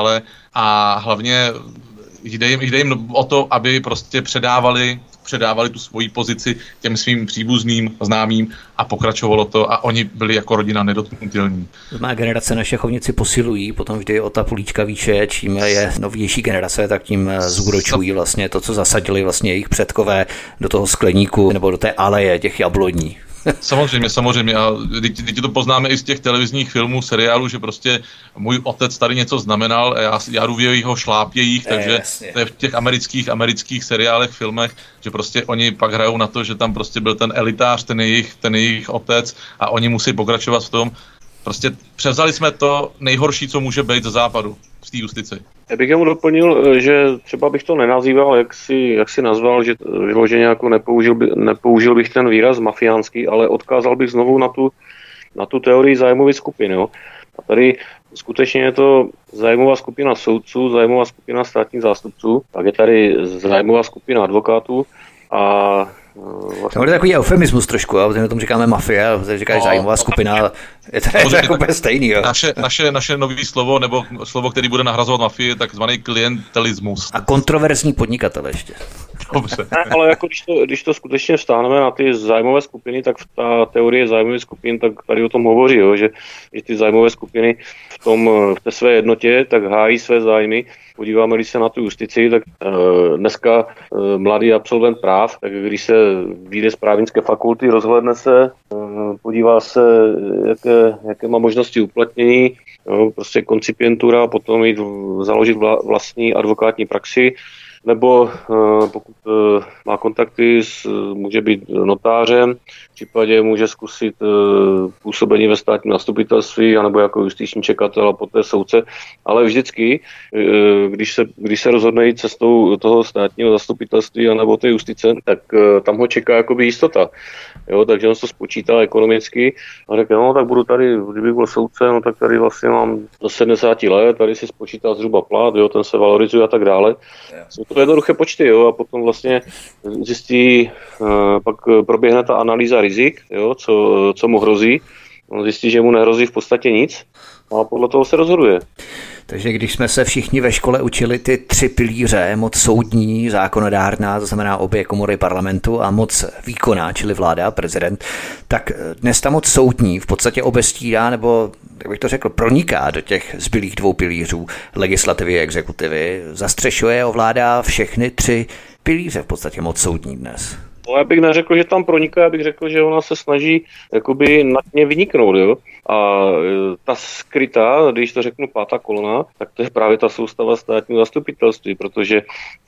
a hlavně jde jim o to, aby prostě předávali tu svoji pozici těm svým příbuzným, známým a pokračovalo to a oni byli jako rodina nedotknutelní. Má generace naše chovníci posilují, potom vždy o ta políčka výše, čím je novější generace, tak tím zúročují vlastně to, co zasadili vlastně jejich předkové do toho skleníku nebo do té aleje těch jabloní. Samozřejmě. A teď to poznáme i z těch televizních filmů, seriálů, že prostě můj otec tady něco znamenal a já jdu v jeho šlápějích, takže to je v těch amerických seriálech, filmech, že prostě oni pak hrajou na to, že tam prostě byl ten elitář, ten jejich otec a oni musí pokračovat v tom. Prostě převzali jsme to nejhorší, co může být ze západu v té justici. Já bych mu doplnil, že třeba bych to nenazýval, jak si nazval, že vyloženě jako nepoužil bych ten výraz mafiánský, ale odkázal bych znovu na tu teorii zájmových skupin. Jo? A tady skutečně je to zájmová skupina soudců, zájmová skupina státních zástupců, pak je tady zájmová skupina advokátů a vlastně... To je takový eufemismus trošku, a o tom říkáme mafie, a říkáš zájmová skupina, je to jako úplně stejný. Jo. Naše nový slovo, nebo slovo, který bude nahrazovat mafii, takzvaný klientelismus. A kontroverzní podnikatel ještě. Dobře. Ale jako když to skutečně vstáhneme na ty zájmové skupiny, tak ta teorie zájmových skupin, tak tady o tom hovoří, jo, že ty zájmové skupiny v té své jednotě tak hájí své zájmy. Podíváme-li se na tu justici, tak dneska mladý absolvent práv, tak když se vyjde z právnické fakulty, rozhlédne se, podívá se, jaké má možnosti uplatnění, prostě koncipientura, potom jít založit vlastní advokátní praxi, nebo pokud má kontakty, může být notářem, v případě může zkusit působení ve státním zastupitelství, anebo jako justiční čekatel a poté soudce, ale vždycky, když se rozhodne jít cestou toho státního zastupitelství anebo té justice, tak tam ho čeká jakoby jistota. Jo, takže on to spočítá ekonomicky a řekne, no tak budu tady, kdybych byl soudce, no tak tady vlastně mám do 70 let, tady si spočítá zhruba plat, jo, ten se valorizuje a tak dále. Jsou to jednoduché počty, jo, a potom vlastně zjistí, pak proběhne ta analýza rizik, jo, co mu hrozí. On zjistí, že mu nehrozí v podstatě nic a podle toho se rozhoduje. Takže když jsme se všichni ve škole učili ty 3 pilíře, moc soudní, zákonodárná, to znamená obě komory parlamentu, a moc výkonná, čili vláda a prezident, tak dnes ta moc soudní v podstatě obestírá, nebo jak bych to řekl, proniká do těch zbylých 2 pilířů legislativy a exekutivy, zastřešuje, ovládá všechny 3 pilíře v podstatě moc soudní dnes. No, já bych neřekl, že tam proniká, já bych řekl, že ona se snaží jakoby nad ně vyniknout, jo. A ta skrytá, když to řeknu 5. kolona, tak to je právě ta soustava státního zastupitelství, protože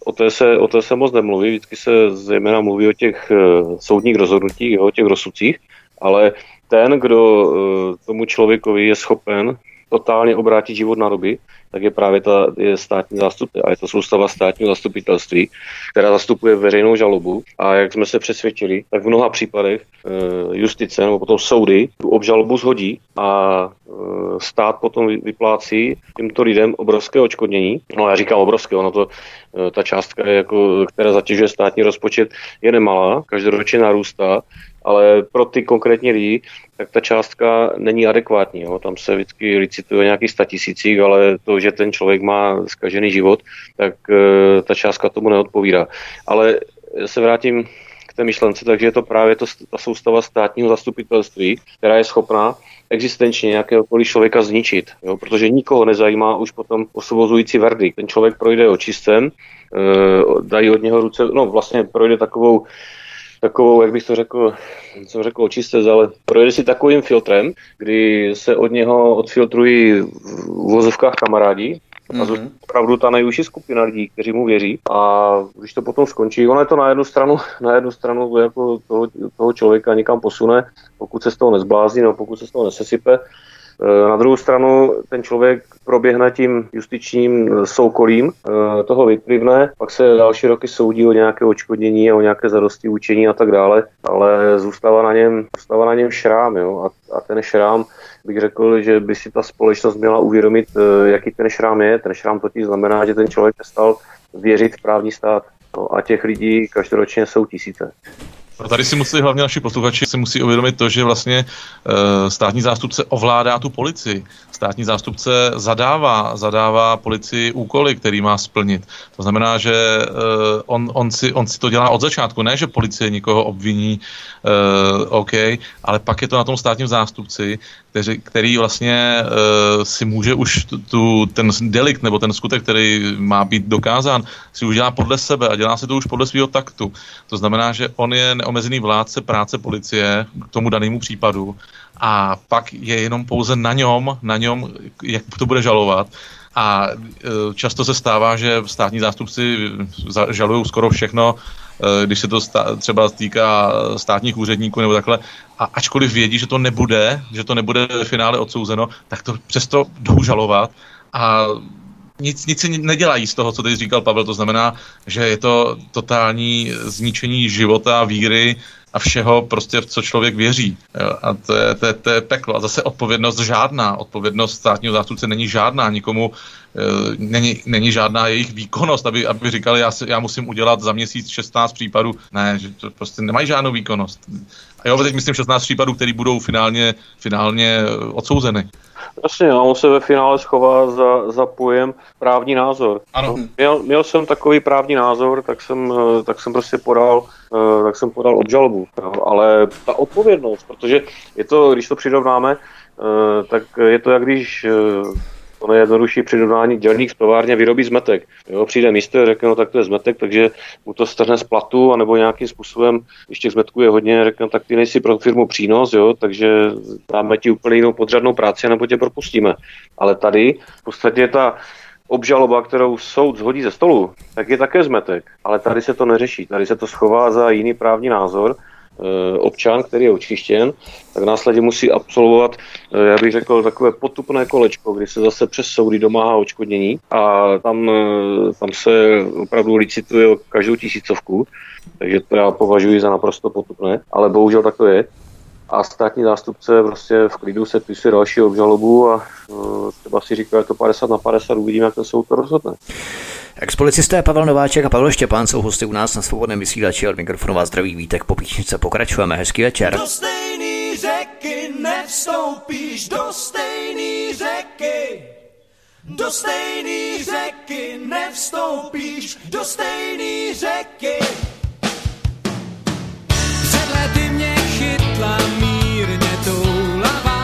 o té se moc nemluví, vždycky se zejména mluví o těch soudních rozhodnutích, o těch rozsudcích, ale ten, kdo tomu člověkovi je schopen totálně obrátit život na ruby, tak je právě je státní zástupce a je to soustava státního zastupitelství, která zastupuje veřejnou žalobu a jak jsme se přesvědčili, tak v mnoha případech justice nebo potom soudy tu obžalobu shodí a stát potom vyplácí těmto lidem obrovské odškodnění. No já říkám obrovské, ta částka, která zatěžuje státní rozpočet, je nemalá, každoročně narůstá, ale pro ty konkrétní lidi, tak ta částka není adekvátní. Jo. Tam se vždycky licituje o nějakých 100 000, ale to, že ten člověk má zkažený život, tak ta částka tomu neodpovídá. Ale se vrátím k k té myšlence, takže je to právě ta soustava státního zastupitelství, která je schopná existenčně nějakéhokoliv člověka zničit, jo? Protože nikoho nezajímá už potom osvobozující verdikt. Ten člověk projde očistem, dají od něho ruce, no vlastně projde takovou, jak bych to řekl, jsem řekl očistec, ale projde si takovým filtrem, kdy se od něho odfiltrují v uvozovkách kamarádi, a to je opravdu ta nejužší skupina lidí, kteří mu věří. A když to potom skončí, ono je to na jednu stranu jako toho člověka někam posune, pokud se z toho nezblázní, nebo pokud se z toho nesesype. Na druhou stranu ten člověk proběhne tím justičním soukolím, toho vyplivne, pak se další roky soudí o nějaké odškodnění a o nějaké zadosti učení a tak dále, ale zůstává na něm šrám, jo? A ten šrám, bych řekl, že by si ta společnost měla uvědomit, jaký ten šrám je. Ten šrám totiž znamená, že ten člověk přestal věřit v právní stát. No, a těch lidí každoročně jsou tisíce. Tady si musí hlavně naši posluchači si musí uvědomit to, že vlastně státní zástupce ovládá tu policii. Státní zástupce zadává policii úkoly, který má splnit. To znamená, že on si to dělá od začátku, ne, že policie někoho obviní, OK, ale pak je to na tom státním zástupci, který vlastně si může už ten delikt nebo ten skutek, který má být dokázán, si už dělá podle sebe a dělá se to už podle svého taktu. To znamená, že on je neomezený vládce práce policie k tomu danému případu a pak je jenom pouze na něm, jak to bude žalovat. A často se stává, že státní zástupci žalují skoro všechno, když se to třeba týká státních úředníků nebo takhle. A ačkoliv vědí, že to nebude ve finále odsouzeno, tak to přesto jdou žalovat a nic si nedělají z toho, co teď říkal Pavel. To znamená, že je to totální zničení života, víry a všeho, prostě v co člověk věří. A to je peklo. A zase odpovědnost státního zástupce není žádná, nikomu není žádná jejich výkonnost, aby říkali, já musím udělat za měsíc 16 případů. Ne, že to prostě nemají žádnou výkonnost. A jo, teď myslím 16 případů, které budou finálně odsouzeny. Jasně, a on se ve finále schová za pojem právní názor. Ano. Měl jsem takový právní názor, tak jsem prostě podal obžalobu. Ale ta odpovědnost, protože je to, když to přirovnáme, tak je to, jak když to nejjednodušší přirovnání dělník z plovárně vyrobí zmetek. Jo, přijde mistr, řekne, no tak to je zmetek, takže mu to strhne z platu, anebo nějakým způsobem, když těch zmetků je hodně, řekne, tak ty nejsi pro firmu přínos, jo, takže dáme ti úplně jinou podřadnou práci, nebo tě propustíme. Ale tady v podstatě ta obžaloba, kterou soud shodí ze stolu, tak je také zmetek. Ale tady se to neřeší. Tady se to schová za jiný právní názor. Občan, který je očištěn, tak následně musí absolvovat, já bych řekl, takové potupné kolečko, kdy se zase přes soudy domáhá odškodnění a tam se opravdu licituje o každou tisícovku, takže to já považuji za naprosto potupné, ale bohužel tak to je. A státní zástupce prostě v klidu se pisuje další obžalobu a třeba si říká, že to 50/50, uvidíme, jak ten soud to rozhodne. Expolicisté Pavel Nováček a Pavel Štěpán jsou hosty u nás na Svobodném vysílači. Od mikrofonu vás zdraví Vítek, po písničce pokračujeme. Hezký večer. Do stejný řeky nevstoupíš, do stejný řeky. Do stejný řeky nevstoupíš, do stejný řeky. Před lety mě chytla mírně toulavá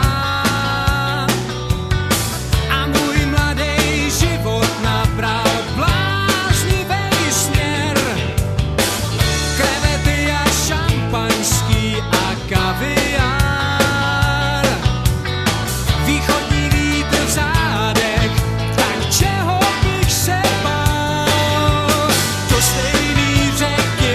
a můj mladý život nabral bláznivý směr. Krevety a šampaňský a kaviár, východní vítr v zádech, tak čeho bych se bál. Do stejný řeky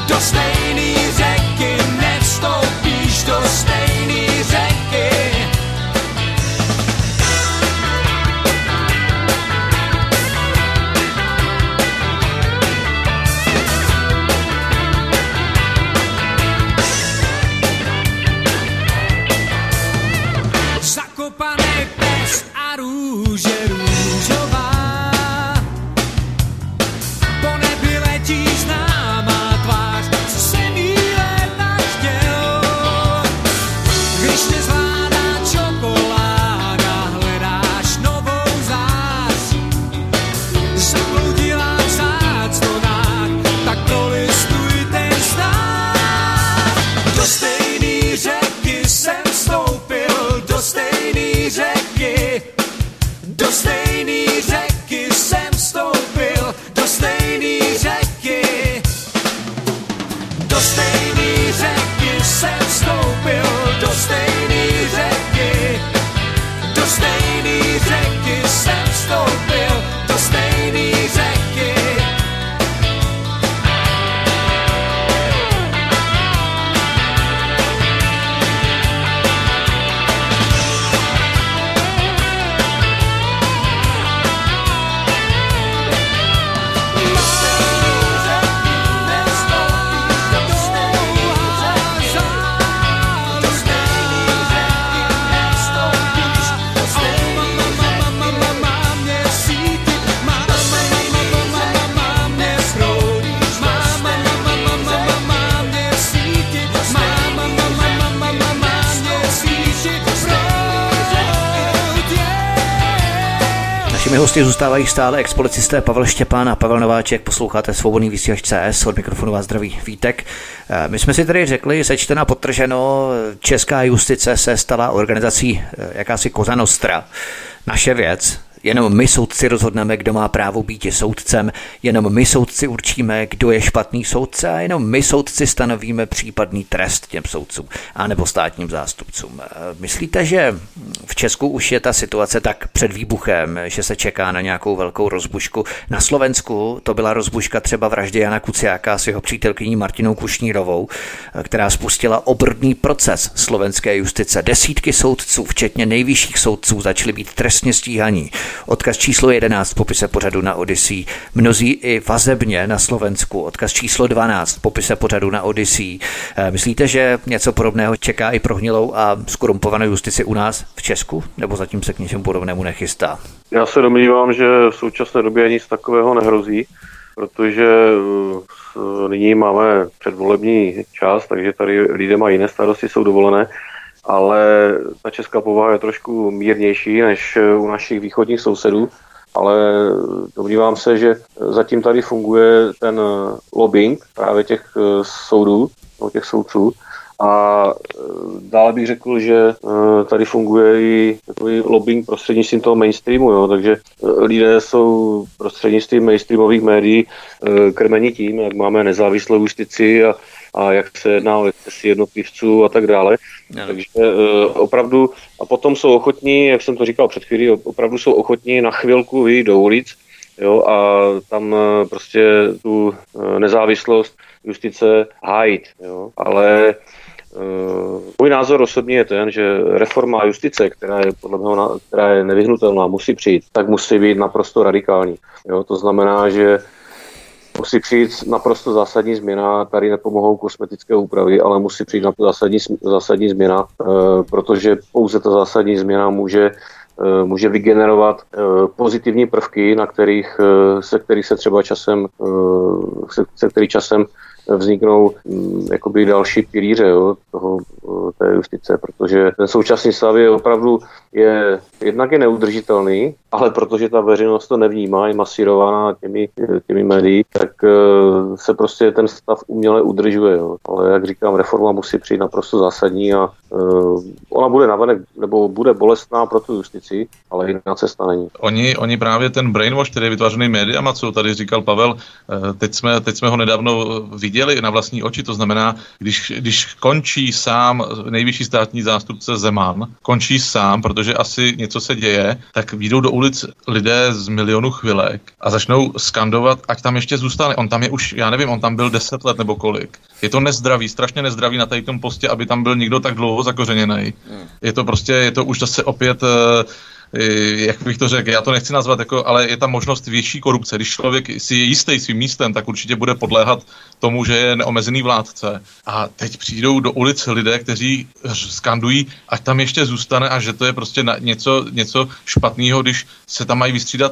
Do stejný řeky nevstoupíš, do stejný řeky. Zakopaný pes a růže růžová. Po nebi letí známá tvář, co jsem jí léta chtěl. Když tě zvládá čokoláda, hledáš novou zář. Zabloudila v záclonách, tak prolistuj ten stát. Do stejný řeky jsem vstoupil, do stejný řeky. Do stejný řeky jsem vstoupil, do stejný řeky. Do stejný řeky jsem vstoupil, do stejný řeky. Do stejný řeky jsem vstoupil, do stejný řeky. Našimi hosty zůstávají stále expolicisté Pavel Štěpán a Pavel Nováček. Posloucháte Svobodný vysílač CS, od mikrofonu vás zdraví Vítek. My jsme si tady řekli, sečteno a podtrženo, česká justice se stala organizací jakási Cosa Nostra. Naše věc. Jenom my soudci rozhodneme, kdo má právo být soudcem, jenom my soudci určíme, kdo je špatný soudce a jenom my soudci stanovíme případný trest těm soudcům anebo státním zástupcům. Myslíte, že v Česku už je ta situace tak před výbuchem, že se čeká na nějakou velkou rozbušku? Na Slovensku to byla rozbuška třeba vraždy Jana Kuciáka s jeho přítelkyní Martinou Kušnírovou, která spustila obrodný proces slovenské justice. Desítky soudců, včetně nejvyšších soudců, začaly být trestně stíhaní. Odkaz číslo 11 v popise pořadu na Odyssey. Mnozí i vazebně na Slovensku. Odkaz číslo 12 v popise pořadu na Odyssey. Myslíte, že něco podobného čeká i prohnilou a skorumpovanou justici u nás v Česku? Nebo zatím se k něčemu podobnému nechystá? Já se domnívám, že v současné době nic takového nehrozí, protože nyní máme předvolební čas, takže tady lidé mají jiné starosti, jsou dovolené. Ale ta česká povaha je trošku mírnější než u našich východních sousedů, ale domnívám se, že zatím tady funguje ten lobbying právě těch soudů, těch soudců. A dále bych řekl, že tady funguje i takový lobbying prostřednictvím toho mainstreamu, jo? Takže lidé jsou prostřednictvím mainstreamových médií krmeni tím, jak máme nezávislou justici a jak se jedná o jednotlivců a tak dále. Takže opravdu, a potom jsou ochotní, jak jsem to říkal před chvílí, opravdu jsou ochotní na chvilku vyjít do ulic, jo, a tam prostě tu nezávislost justice hájit, jo. Ale můj názor osobně je ten, že reforma justice, která je podle mého, která je nevyhnutelná, musí přijít, tak musí být naprosto radikální. Jo. To znamená, že musí přijít naprosto zásadní změna, tady nepomohou kosmetické úpravy, ale musí přijít na to zásadní změna, protože pouze ta zásadní změna může vygenerovat pozitivní prvky, se kterých třeba časem vzniknou jakoby další pilíře, jo, té justice, protože ten současný stav je opravdu jednak je neudržitelný, ale protože ta veřejnost to nevnímá, je masírována těmi médií, tak se prostě ten stav uměle udržuje. Jo. Ale jak říkám, reforma musí přijít naprosto zásadní a Ona bude navenek, nebo bude bolestná pro tu justici, ale jiná cesta není. Oni právě ten brainwash, který je vytvářený médiama, co tady říkal Pavel, teď jsme ho nedávno viděli na vlastní oči, to znamená, když končí sám nejvyšší státní zástupce Zeman, končí sám, protože asi něco se děje, tak vyjdou do ulic lidé z milionu chvilek a začnou skandovat, ať tam ještě zůstane. On tam je už, já nevím, on tam byl 10 let nebo kolik. Je to nezdravý, strašně nezdravý na tady tom postě, aby tam byl někdo tak dlouho zakořeněnej. Je to už zase opět, jak bych to řekl, já to nechci nazvat, ale je tam možnost větší korupce. Když člověk si je jistý svým místem, tak určitě bude podléhat tomu, že je neomezený vládce. A teď přijdou do ulic lidé, kteří skandují, ať tam ještě zůstane a že to je prostě něco špatného, když se tam mají vystřídat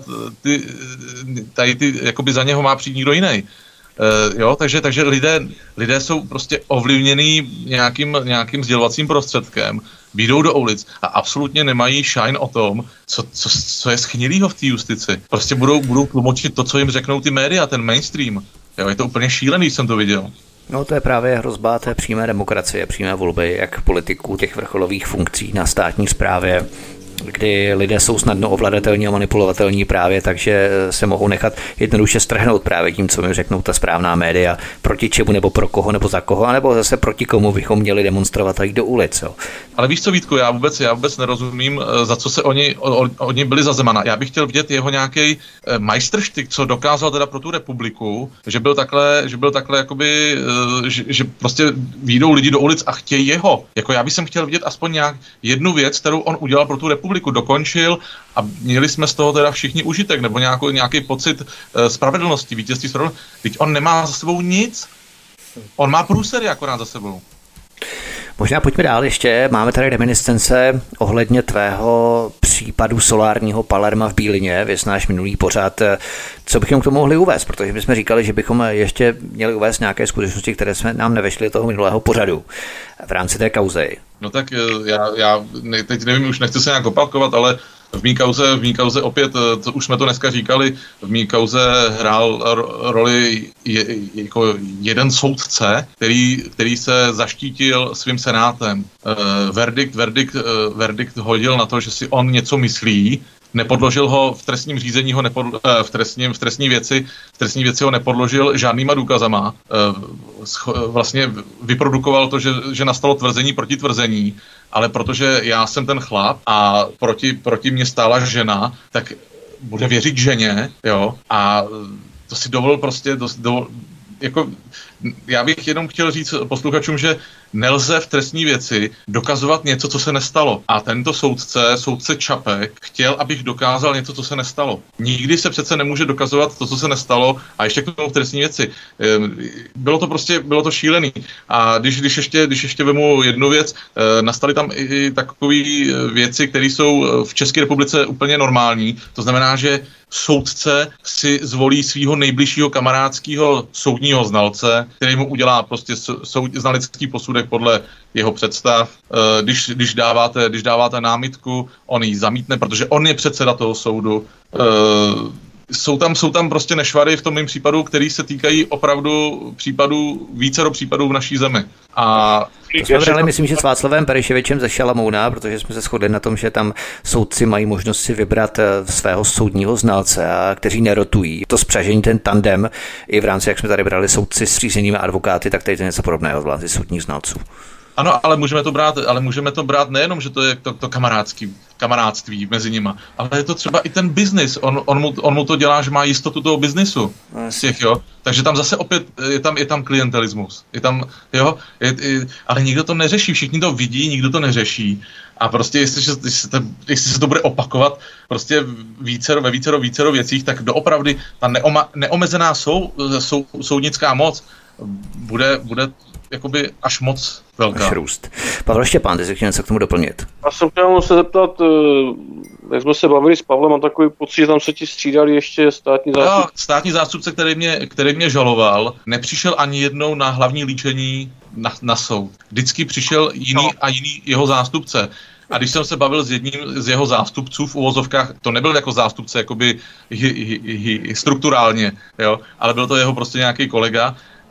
ty jakoby za něho má přijít někdo jiný. Takže lidé jsou prostě ovlivněný nějakým sdělovacím prostředkem, vyjdou do ulic a absolutně nemají šajn o tom, co je schnilýho v té justici. Prostě budou tlumočit to, co jim řeknou ty média, ten mainstream. Jo, je to úplně šílený, jsem to viděl. No to je právě hrozba té přímé demokracie, přímé volby, jak politiků těch vrcholových funkcí na státní správě, kdy lidé jsou snadno ovladatelní a manipulovatelní právě, takže se mohou nechat jednoduše strhnout právě tím, co mi řeknou ta správná média, proti čemu nebo pro koho nebo za koho, anebo zase proti komu bychom měli demonstrovat a jít do ulic. Jo. Ale víš co, Vítku, já vůbec nerozumím, za co se oni byli za Zemana. Já bych chtěl vidět jeho nějaký majstrštyk, co dokázal teda pro tu republiku, že byl takhle jakoby, že prostě výjdou lidi do ulic a chtějí jeho. Jako já bych chtěl vidět aspoň jednu věc, kterou on udělal pro tu republiku, dokončil a měli jsme z toho teda všichni užitek, nebo nějaký pocit spravedlnosti, vítězství spravedlnosti. Teď on nemá za sebou nic. On má průsery akorát za sebou. Možná pojďme dál ještě. Máme tady reminiscence ohledně tvého případu solárního Palerma v Bílině, věc náš minulý pořad. Co bychom k tomu mohli uvést? Protože my jsme říkali, že bychom ještě měli uvést nějaké skutečnosti, které jsme nám nevešli toho minulého pořadu v rámci té kauzy. No tak já teď nevím, už nechci se nějak opakovat, ale v mý kauze opět, už jsme to dneska říkali, v mý kauze hrál roli jako jeden soudce, který se zaštítil svým senátem. Verdikt hodil na to, že si on něco myslí, nepodložil ho v trestním řízení, v trestní věci ho nepodložil žádnýma důkazama. Vlastně vyprodukoval to, že nastalo tvrzení proti tvrzení, ale protože já jsem ten chlap a proti mě stála žena, tak bude věřit ženě, jo, a to si dovolil prostě, jako, já bych jenom chtěl říct posluchačům, že nelze v trestní věci dokazovat něco, co se nestalo. A tento soudce Čapek, chtěl, abych dokázal něco, co se nestalo. Nikdy se přece nemůže dokazovat to, co se nestalo, a ještě k tomu v trestní věci. Bylo to šílený. A když ještě vemu jednu věc, nastaly tam i takové věci, které jsou v České republice úplně normální. To znamená, že soudce si zvolí svého nejbližšího kamarádského soudního znalce, který mu udělá prostě znalecký posudek podle jeho představ. Když dáváte námitku, on ji zamítne, protože on je předseda toho soudu. Jsou tam prostě nešvary v tom mém případu, který se týkají opravdu vícero případů v naší zemi. A to jsme brali, myslím, že s Václavem Periševičem ze Šalamouna, protože jsme se shodli na tom, že tam soudci mají možnost si vybrat svého soudního znalce, a kteří nerotují. To spřažení, ten tandem, i v rámci, jak jsme tady brali soudci s řízenými advokáty, tak tady to je něco podobného v rámci soudních znalců. Ano, ale můžeme to brát nejenom, že to je to kamarádství mezi nima, ale je to třeba i ten biznis. On mu to dělá, že má jistotu toho biznisu. Takže tam zase opět je tam klientelismus. Ale nikdo to neřeší, všichni to vidí, nikdo to neřeší. A prostě jestli se to bude opakovat prostě ve vícero věcích, tak doopravdy ta neomezená soudnická moc bude jakoby až moc velká. Růst. Pavel Štěpán, ty jsi chtěl něco k tomu doplnit? Já jsem chtěl se zeptat, jak jsme se bavili s Pavlem, mám takový pocit, že tam se ti střídali ještě státní zástupce. Jo, státní zástupce, který mě žaloval, nepřišel ani jednou na hlavní líčení na soud. Vždycky přišel jiný jeho zástupce. A když jsem se bavil s jedním z jeho zástupců v uvozovkách, to nebyl jako zástupce jakoby strukturálně, jo, ale byl to jeho prostě nějaký kolega.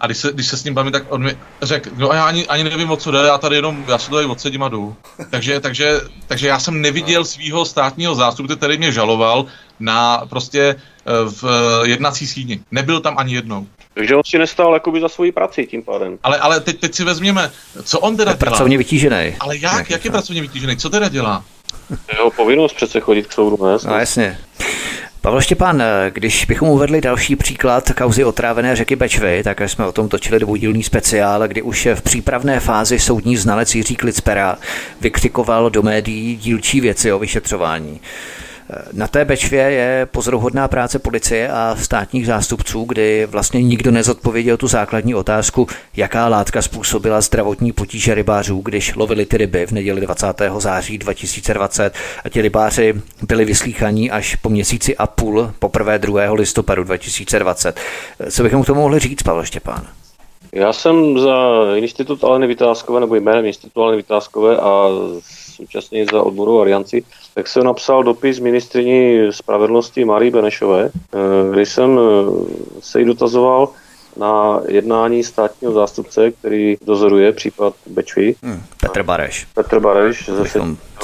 A když se s ním bavím, tak on mi řekl, no a já ani nevím, o co jde, já se tady odsedím a jdu. Takže já jsem neviděl svýho státního zástupce, který mě žaloval na prostě v jednací síni. Nebyl tam ani jednou. Takže on si nestál jakoby za svoji prací tím pádem. Ale teď si vezměme, co on teda dělá. Pracovně vytížený. Ale jak je pracovně vytížený? Co teda dělá? Jeho povinnost přece chodit k soudu, ne? No jasně. Pavel Štěpán, když bychom uvedli další příklad kauzy otrávené řeky Bečvy, tak jsme o tom točili dvoudílný speciál, kdy už v přípravné fázi soudní znalec Jiří Klicpera vykřikoval do médií dílčí věci o vyšetřování. Na té Bečvě je pozoruhodná práce policie a státních zástupců, kdy vlastně nikdo nezodpověděl tu základní otázku, jaká látka způsobila zdravotní potíže rybářů, když lovili ty ryby v neděli 20. září 2020 a ti rybáři byli vyslýchaní až po měsíci a půl, poprvé 2. listopadu 2020. Co bychom k tomu mohli říct, Pavel Štěpán? Já jsem za Institut Aleny Vytázkové, nebo jménem Institutu Aleny Vytázkové a současně za odborovou alianci, tak jsem napsal dopis ministryni spravedlnosti Marii Benešové, kde jsem se jí dotazoval na jednání státního zástupce, který dozoruje případ Bečvy. Petr Bareš. Petr Bareš ze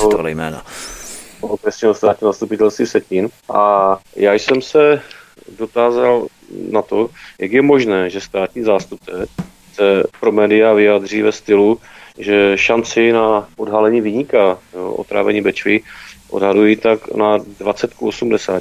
okresního státního zastupitelství Vsetín. A já jsem se dotázal na to, jak je možné, že státní zástupce se pro média vyjádří ve stylu, že šanci na odhalení viníka, otrávení Bečvy, odhadují tak na 20:80.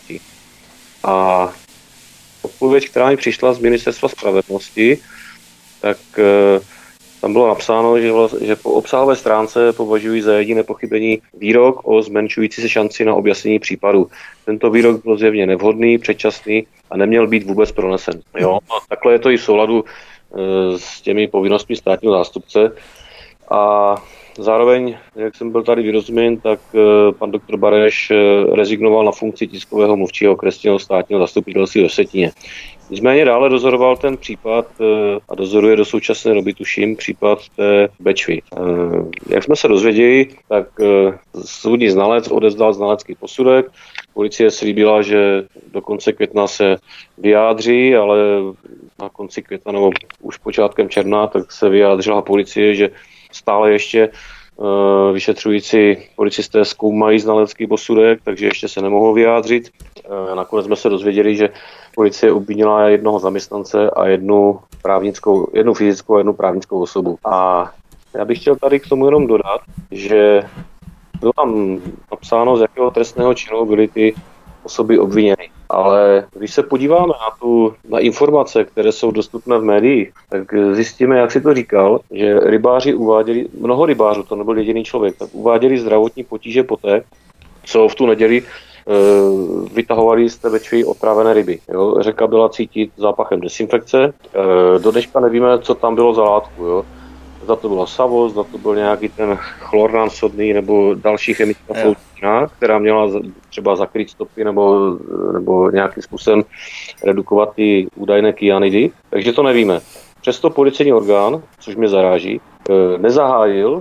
A odpověď, která mi přišla z Ministerstva spravedlnosti, tak tam bylo napsáno, že po obsahové stránce považují za jediné pochybení výrok o zmenšující se šanci na objasnění případu. Tento výrok byl zjevně nevhodný, předčasný a neměl být vůbec pronesen. Jo? A takhle je to i v souladu s těmi povinnostmi státního zástupce. A zároveň, jak jsem byl tady vyrozuměn, tak pan doktor Bareš rezignoval na funkci tiskového mluvčího okresního státního zastupitelství ve Vsetíně. Nicméně dále dozoroval ten případ a dozoruje do současné doby, tuším, případ té Bečvy. Jak jsme se dozvěděli, tak soudní znalec odevzdal znalecký posudek. Policie slíbila, že do konce května se vyjádří, ale na konci května nebo už počátkem června tak se vyjádřila policie, že stále ještě vyšetřující policisté zkoumají znalecký posudek, takže ještě se nemohou vyjádřit. Nakonec jsme se dozvěděli, že policie obvinila jednoho zaměstnance a jednu fyzickou a jednu právnickou osobu. A já bych chtěl tady k tomu jenom dodat, že bylo tam napsáno, z jakého trestného činu byly ty osoby obviněny. Ale když se podíváme na informace, které jsou dostupné v médiích, tak zjistíme, jak si to říkal, že rybáři uváděli, mnoho rybářů, to nebyl jediný člověk, tak uváděli zdravotní potíže poté, co v tu neděli vytahovali z té Bečvy otrávené ryby. Jo? Řeka byla cítit zápachem dezinfekce. Do dneška nevíme, co tam bylo za látku. Jo? Zda to byla savo, zda to byl nějaký ten chlornán sodný nebo další chemická sloučenina, která měla třeba zakrýt stopy nebo nějakým způsobem redukovat ty údajné kyanidy. Takže to nevíme. Přesto policejní orgán, což mě zaráží, nezahájil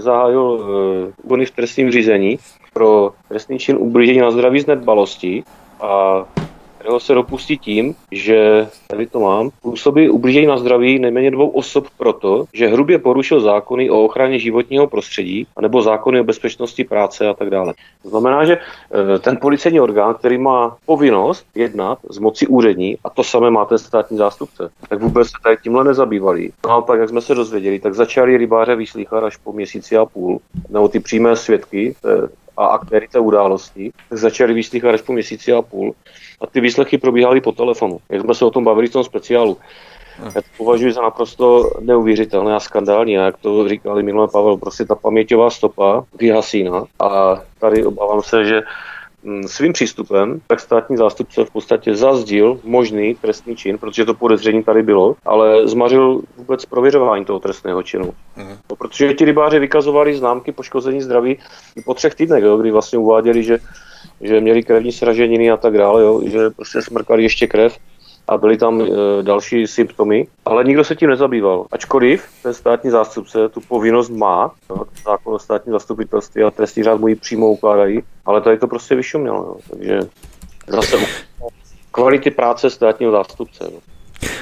úkony v trestním řízení pro trestný čin ublížení na zdraví z nedbalosti a kterého se dopustí tím, že tady to mám, působí ublížení na zdraví nejméně 2 osob proto, že hrubě porušil zákony o ochraně životního prostředí anebo zákony o bezpečnosti práce a tak dále. To znamená, že ten policejní orgán, který má povinnost jednat z moci úřední, a to samé má ten státní zástupce, tak vůbec se tady tímhle nezabývali. Naopak, jak jsme se dozvěděli, tak začali rybáře vyslýchat až po měsíci a půl, nebo ty přímé svědky a aktéry té události, tak začali vyslýchat až po měsíci a půl. A ty výslechy probíhaly po telefonu. Jak jsme se o tom bavili v tom speciálu. Já to považuji za naprosto neuvěřitelné a skandální. A jak to říkali minule Pavel, prostě ta paměťová stopa vyhasína. A tady obávám se, že svým přístupem tak státní zástupce v podstatě zazdil možný trestný čin, protože to podezření tady bylo, ale zmařil vůbec prověřování toho trestného činu. No, protože ti rybáři vykazovali známky poškození zdraví i po 3 týdnech, jo, kdy vlastně uváděli, že měli krevní sraženiny a tak dále, jo, že prostě smrkali ještě krev a byly tam další symptomy, ale nikdo se tím nezabýval. Ačkoliv ten státní zástupce tu povinnost má, jo, zákon o státním zastupitelství a trestní řád mu ji přímo ukládají, ale tady to prostě vyšumělo. Jo. Takže zase kvality práce státního zástupce. Jo.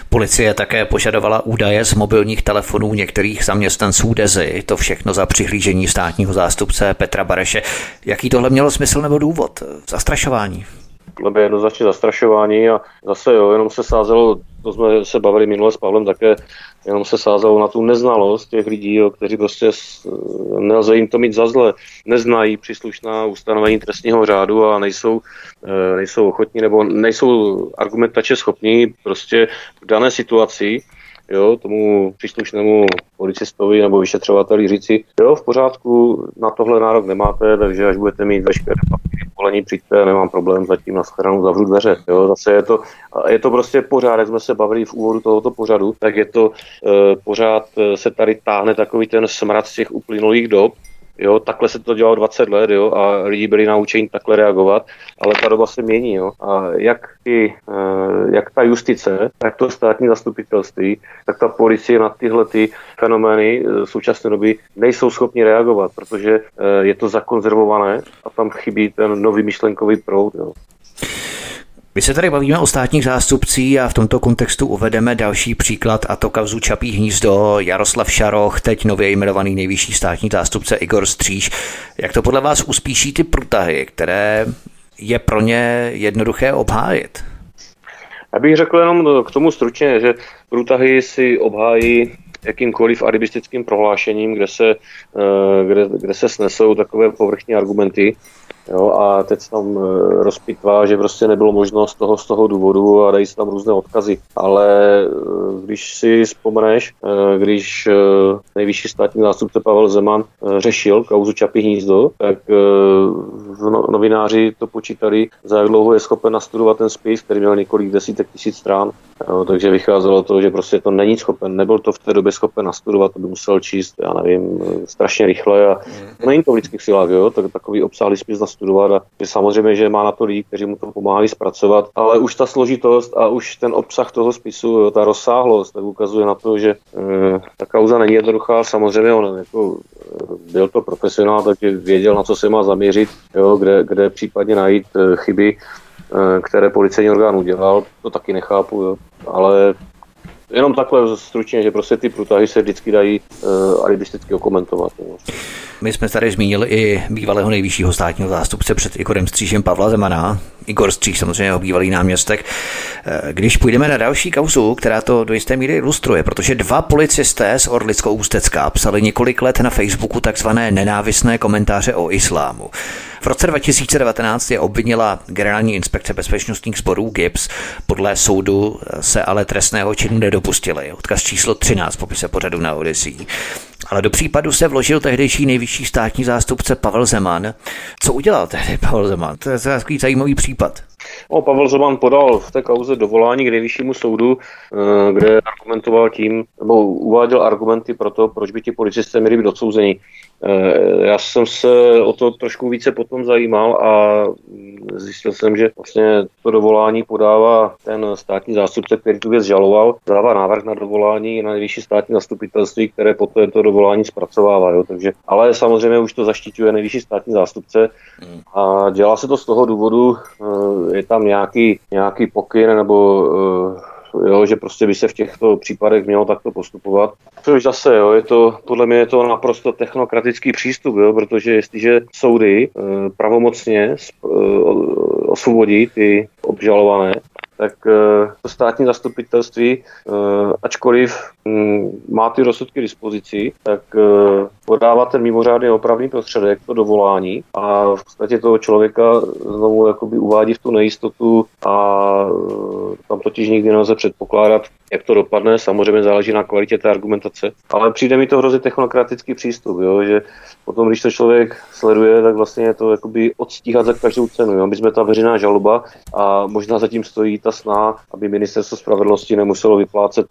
Policie také požadovala údaje z mobilních telefonů některých zaměstnanců Dezy, to všechno za přihlížení státního zástupce Petra Bareše. Jaký tohle mělo smysl nebo důvod? Zastrašování? Tohle je jednoznačně zastrašování a zase jenom se sázelo, to jsme se bavili minule s Pavlem také, jenom se sázelo na tu neznalost těch lidí, kteří prostě nelze jim to mít za zle, neznají příslušná ustanovení trestního řádu a nejsou ochotní nebo nejsou argumentačně schopní prostě v dané situaci tomu příslušnému policistovi nebo vyšetřovateli říci, v pořádku, na tohle nárok nemáte, takže až budete mít veškeré papíry, povolení, přijďte, nemám problém, zatím na shledanou zavřu dveře. Zase je to prostě pořád, jak jsme se bavili v úvodu tohoto pořadu, tak je to pořád se tady táhne takový ten smrad z těch uplynulých dob. Takhle se to dělalo 20 let, a lidi byli naučeni takhle reagovat, ale ta doba se mění, a jak ta justice, tak to státní zastupitelství, tak ta policie na tyhle ty fenomény současné doby nejsou schopni reagovat, protože je to zakonzervované a tam chybí ten nový myšlenkový proud, My se tady bavíme o státních zástupcích a v tomto kontextu uvedeme další příklad, a to kauzu Čapí hnízdo, Jaroslav Šaroch, teď nově jmenovaný nejvyšší státní zástupce Igor Stříž. Jak to podle vás uspíší ty průtahy, které je pro ně jednoduché obhájit? Já bych řekl jenom k tomu stručně, že průtahy si obhájí jakýmkoliv alibistickým prohlášením, kde se snesou takové povrchní argumenty. A teď se tam rozpitvá, že prostě nebylo možno z toho důvodu a dají se tam různé odkazy. Ale když si vzpomeneš, když nejvyšší státní zástupce Pavel Zeman řešil kauzu Čapí hnízdo, tak novináři to počítali, za jak dlouho je schopen nastudovat ten spis, který měl několik desítek tisíc strán. Takže vycházelo to, že prostě to není schopen, nebyl to v té době schopen nastudovat, to by musel číst, já nevím, strašně rychle a není to v lidských silách, tak takový obsáhlý spis nastudovat a samozřejmě, že má na to lidi, kteří mu to pomáhali zpracovat, ale už ta složitost a už ten obsah toho spisu, ta rozsáhlost, tak ukazuje na to, že ta kauza není jednoduchá, samozřejmě on byl to profesionál, takže věděl, na co se má zaměřit, kde případně najít chyby, které policejní orgán udělal, to taky nechápu, ale jenom takhle stručně, že prostě ty průtahy se vždycky dají alibisticky okomentovat. My jsme tady zmínili i bývalého nejvyššího státního zástupce před Igorem Střížem Pavla Zemana. Igor Stříž, samozřejmě jeho bývalý náměstek. Když půjdeme na další kauzu, která to do jisté míry ilustruje, protože dva policisté z Orlicko-Ústecka psali několik let na Facebooku takzvané nenávistné komentáře o islámu. V roce 2019 je obvinila Generální inspekce bezpečnostních sborů GIBS. Podle soudu se ale trestného činu nedopustili. Odkaz číslo 13 v popise pořadu na Odyssey. Ale do případu se vložil tehdejší nejvyšší státní zástupce Pavel Zeman. Co udělal tehdy Pavel Zeman? To je takový zajímavý případ. Pavel Zeman podal v té kauze dovolání k nejvyššímu soudu, kde argumentoval tím, nebo uváděl argumenty pro to, proč by ti policisté měli být odsouzeni. Já jsem se o to trošku více potom zajímal a zjistil jsem, že vlastně to dovolání podává ten státní zástupce, který tu věc žaloval, dává návrh na dovolání na nejvyšší státní zastupitelství, které poté to dovolání zpracovává. Takže, ale samozřejmě už to zaštiťuje nejvyšší státní zástupce a dělá se to z toho důvodu, je tam nějaký pokyn nebo že prostě by se v těchto případech mělo takto postupovat. Což zase, podle mě je to naprosto technokratický přístup, protože jestliže soudy pravomocně osvobodí ty obžalované, tak to státní zastupitelství, ačkoliv má ty rozsudky k dispozici, tak podává ten mimořádný opravný prostředek, to dovolání a v podstatě toho člověka znovu jakoby uvádí v tu nejistotu a tam totiž nikdy nelze předpokládat, jak to dopadne, samozřejmě záleží na kvalitě té argumentace, ale přijde mi to hrozně technokratický přístup, že potom, když to člověk sleduje, tak vlastně je to jakoby odstíhat za každou cenu, aby jsme ta veřejná žaloba a možná zatím stojí ta snaha, aby ministerstvo spravedlnosti nemuselo vyplácet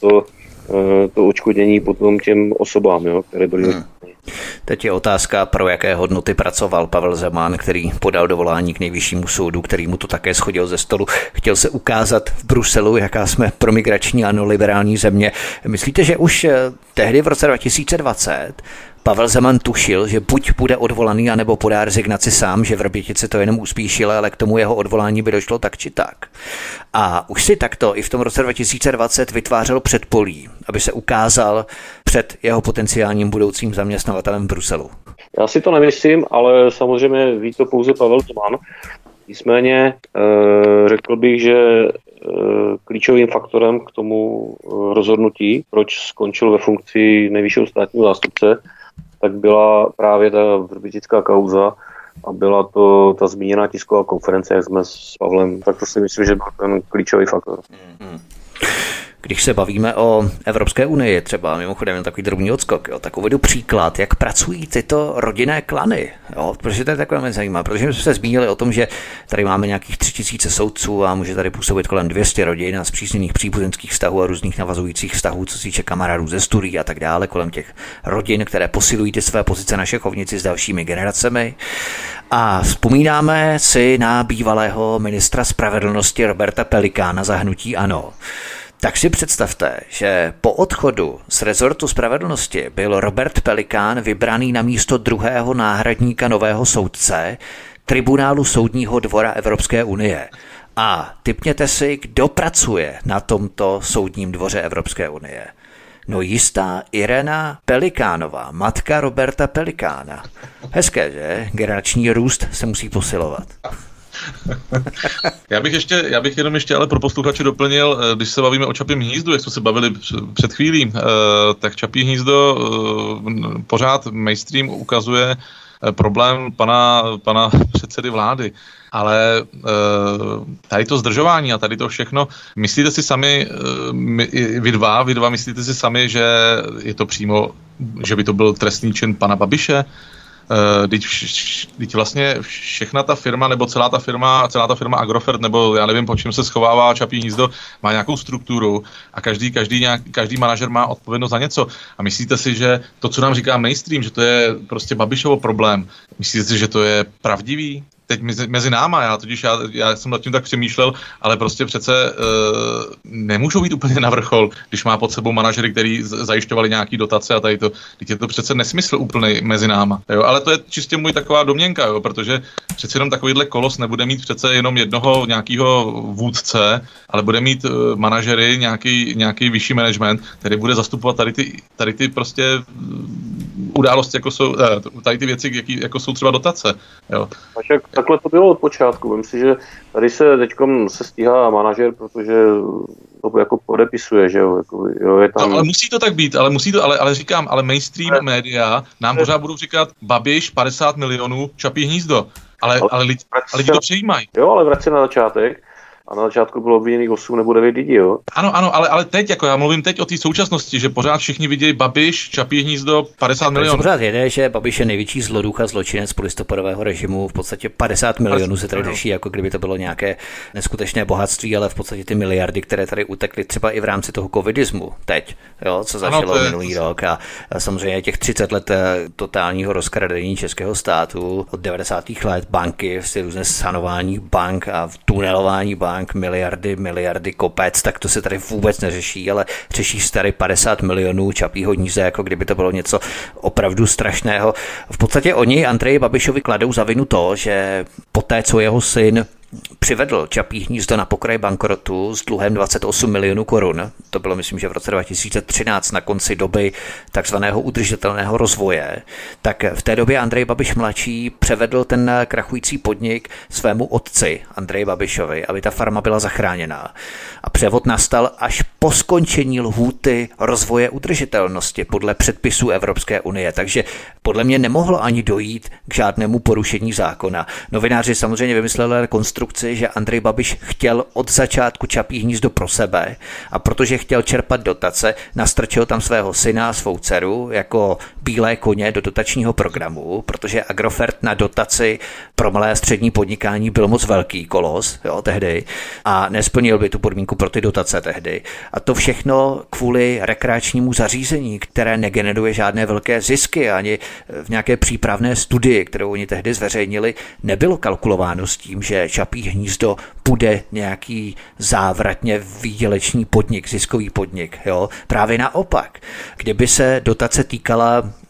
to odškodnění potom těm osobám, které byly. Teď je otázka, pro jaké hodnoty pracoval Pavel Zeman, který podal dovolání k nejvyššímu soudu, který mu to také shodil ze stolu. Chtěl se ukázat v Bruselu, jaká jsme promigrační a neoliberální země. Myslíte, že už tehdy v roce 2020 Pavel Zeman tušil, že buď bude odvolaný, anebo podá rezignaci sám, že Vrbětice to jenom uspíšil, ale k tomu jeho odvolání by došlo tak či tak. A už si takto i v tom roce 2020 vytvářel předpolí, aby se ukázal před jeho potenciálním budoucím zaměstnavatelem v Bruselu. Já si to nemyslím, ale samozřejmě ví to pouze Pavel Zeman. Nicméně řekl bych, že klíčovým faktorem k tomu rozhodnutí, proč skončil ve funkci nejvyššího státního zástupce, tak byla právě ta vrbětická kauza a byla to ta zmíněná tisková konference, jak jsme s Pavlem, tak to si myslím, že byl ten klíčový faktor. Když se bavíme o Evropské unii, třeba mimochodem takový drobný odskok, jo, tak uvedu příklad, jak pracují tyto rodinné klany, jo, protože to je takové mě zajímavé, protože my jsme se zmínili o tom, že tady máme nějakých 3000 soudců a může tady působit kolem 200 rodin a zpřísněných příbuzenských vztahů a různých navazujících vztahů, co se týče kamarádů ze studií a tak dále, kolem těch rodin, které posilují ty své pozice na šachovnici s dalšími generacemi. A vzpomínáme si na bývalého ministra spravedlnosti Roberta Pelikána za hnutí ANO. Tak si představte, že po odchodu z rezortu spravedlnosti byl Robert Pelikán vybraný na místo druhého náhradníka nového soudce Tribunálu soudního dvora Evropské unie. A tipněte si, kdo pracuje na tomto soudním dvoře Evropské unie. No jistá Irena Pelikánová, matka Roberta Pelikána. Hezké, že? Generační růst se musí posilovat. Já bych jenom ještě ale pro posluchače doplnil, když se bavíme o Čapím hnízdu, jak jsme se bavili před chvílí, tak Čapí hnízdo pořád mainstream ukazuje problém pana předsedy vlády. Ale tady to zdržování a tady to všechno, myslíte si sami, vy dva myslíte si sami, že je to přímo, že by to byl trestný čin pana Babiše? Teď vlastně všechna ta firma, nebo celá ta firma Agrofert, nebo já nevím, po čem se schovává Čapí hnízdo, má nějakou strukturu a každý manažer má odpovědnost za něco. A myslíte si, že to, co nám říká mainstream, že to je prostě Babišovo problém, myslíte si, že to je pravdivý? Teď mezi náma, já jsem nad tím tak přemýšlel, ale prostě přece nemůžou být úplně na vrchol, když má pod sebou manažery, který zajišťovali nějaký dotace a tady to. Teď je to přece nesmysl úplný mezi náma. Jo? Ale to je čistě můj taková domněnka, jo? Protože přece jenom takovýhle kolos nebude mít přece jenom jednoho nějakého vůdce, ale bude mít manažery, nějaký vyšší management, který bude zastupovat tady ty prostě události, jako jsou tady ty věci, jako jsou třeba dotace. Jo? Takhle to bylo od počátku. Myslím si, že tady se teďkom se stíhá manažer, protože to jako podepisuje, že jo. Je tam... Ale musí to tak být, ale říkám, ale mainstream média nám pořád budou říkat Babiš 50 milionů, Čapí hnízdo. Ale lidi to přejímají. Jo, ale vrať se na začátek. A na začátku bylo obviněných 8 nebo 9 lidí, jo? Ano, ale teď, jako já mluvím teď o té současnosti, že pořád všichni vidějí Babiš, Čapí hnízdo, 50 milionů. Pořád jede, že Babiš je největší zloduch a zločinec polistopadového režimu, v podstatě 50 milionů se tady řeší, jako kdyby to bylo nějaké neskutečné bohatství, ale v podstatě ty miliardy, které tady utekly třeba i v rámci toho covidismu teď, jo, co začalo minulý rok a samozřejmě těch 30 let totálního rozkradení českého státu od 90. let, banky, různé sanování bank a tunelování bank, miliardy kopec, tak to se tady vůbec neřeší, ale řeší se tady 50 milionů Čapího hnízda, jako kdyby to bylo něco opravdu strašného. V podstatě oni Andreji Babišovi kladou za vinu to, že poté, co jeho syn přivedl Čapí hnízdo na pokraj bankrotu s dluhem 28 milionů korun. To bylo, myslím, že v roce 2013 na konci doby takzvaného udržitelného rozvoje. Tak v té době Andrej Babiš mladší převedl ten krachující podnik svému otci Andreji Babišovi, aby ta farma byla zachráněná. A převod nastal až po skončení lhůty rozvoje udržitelnosti podle předpisů Evropské unie. Takže podle mě nemohlo ani dojít k žádnému porušení zákona. Novináři samozřejmě vymysleli konstrukci, že Andrej Babiš chtěl od začátku Čapí hnízdo pro sebe a protože chtěl čerpat dotace, nastrčil tam svého syna a svou dceru jako bílé koně do dotačního programu, protože Agrofert na dotaci pro malé a střední podnikání byl moc velký kolos, jo, tehdy, a nesplnil by tu podmínku pro ty dotace tehdy. A to všechno kvůli rekreačnímu zařízení, které negeneruje žádné velké zisky, ani v nějaké přípravné studii, kterou oni tehdy zveřejnili, nebylo kalkulováno s tím, že Čapí hnízdo bude nějaký závratně výdělečný podnik, ziskový podnik. Jo? Právě naopak. Kdyby se dotace týkala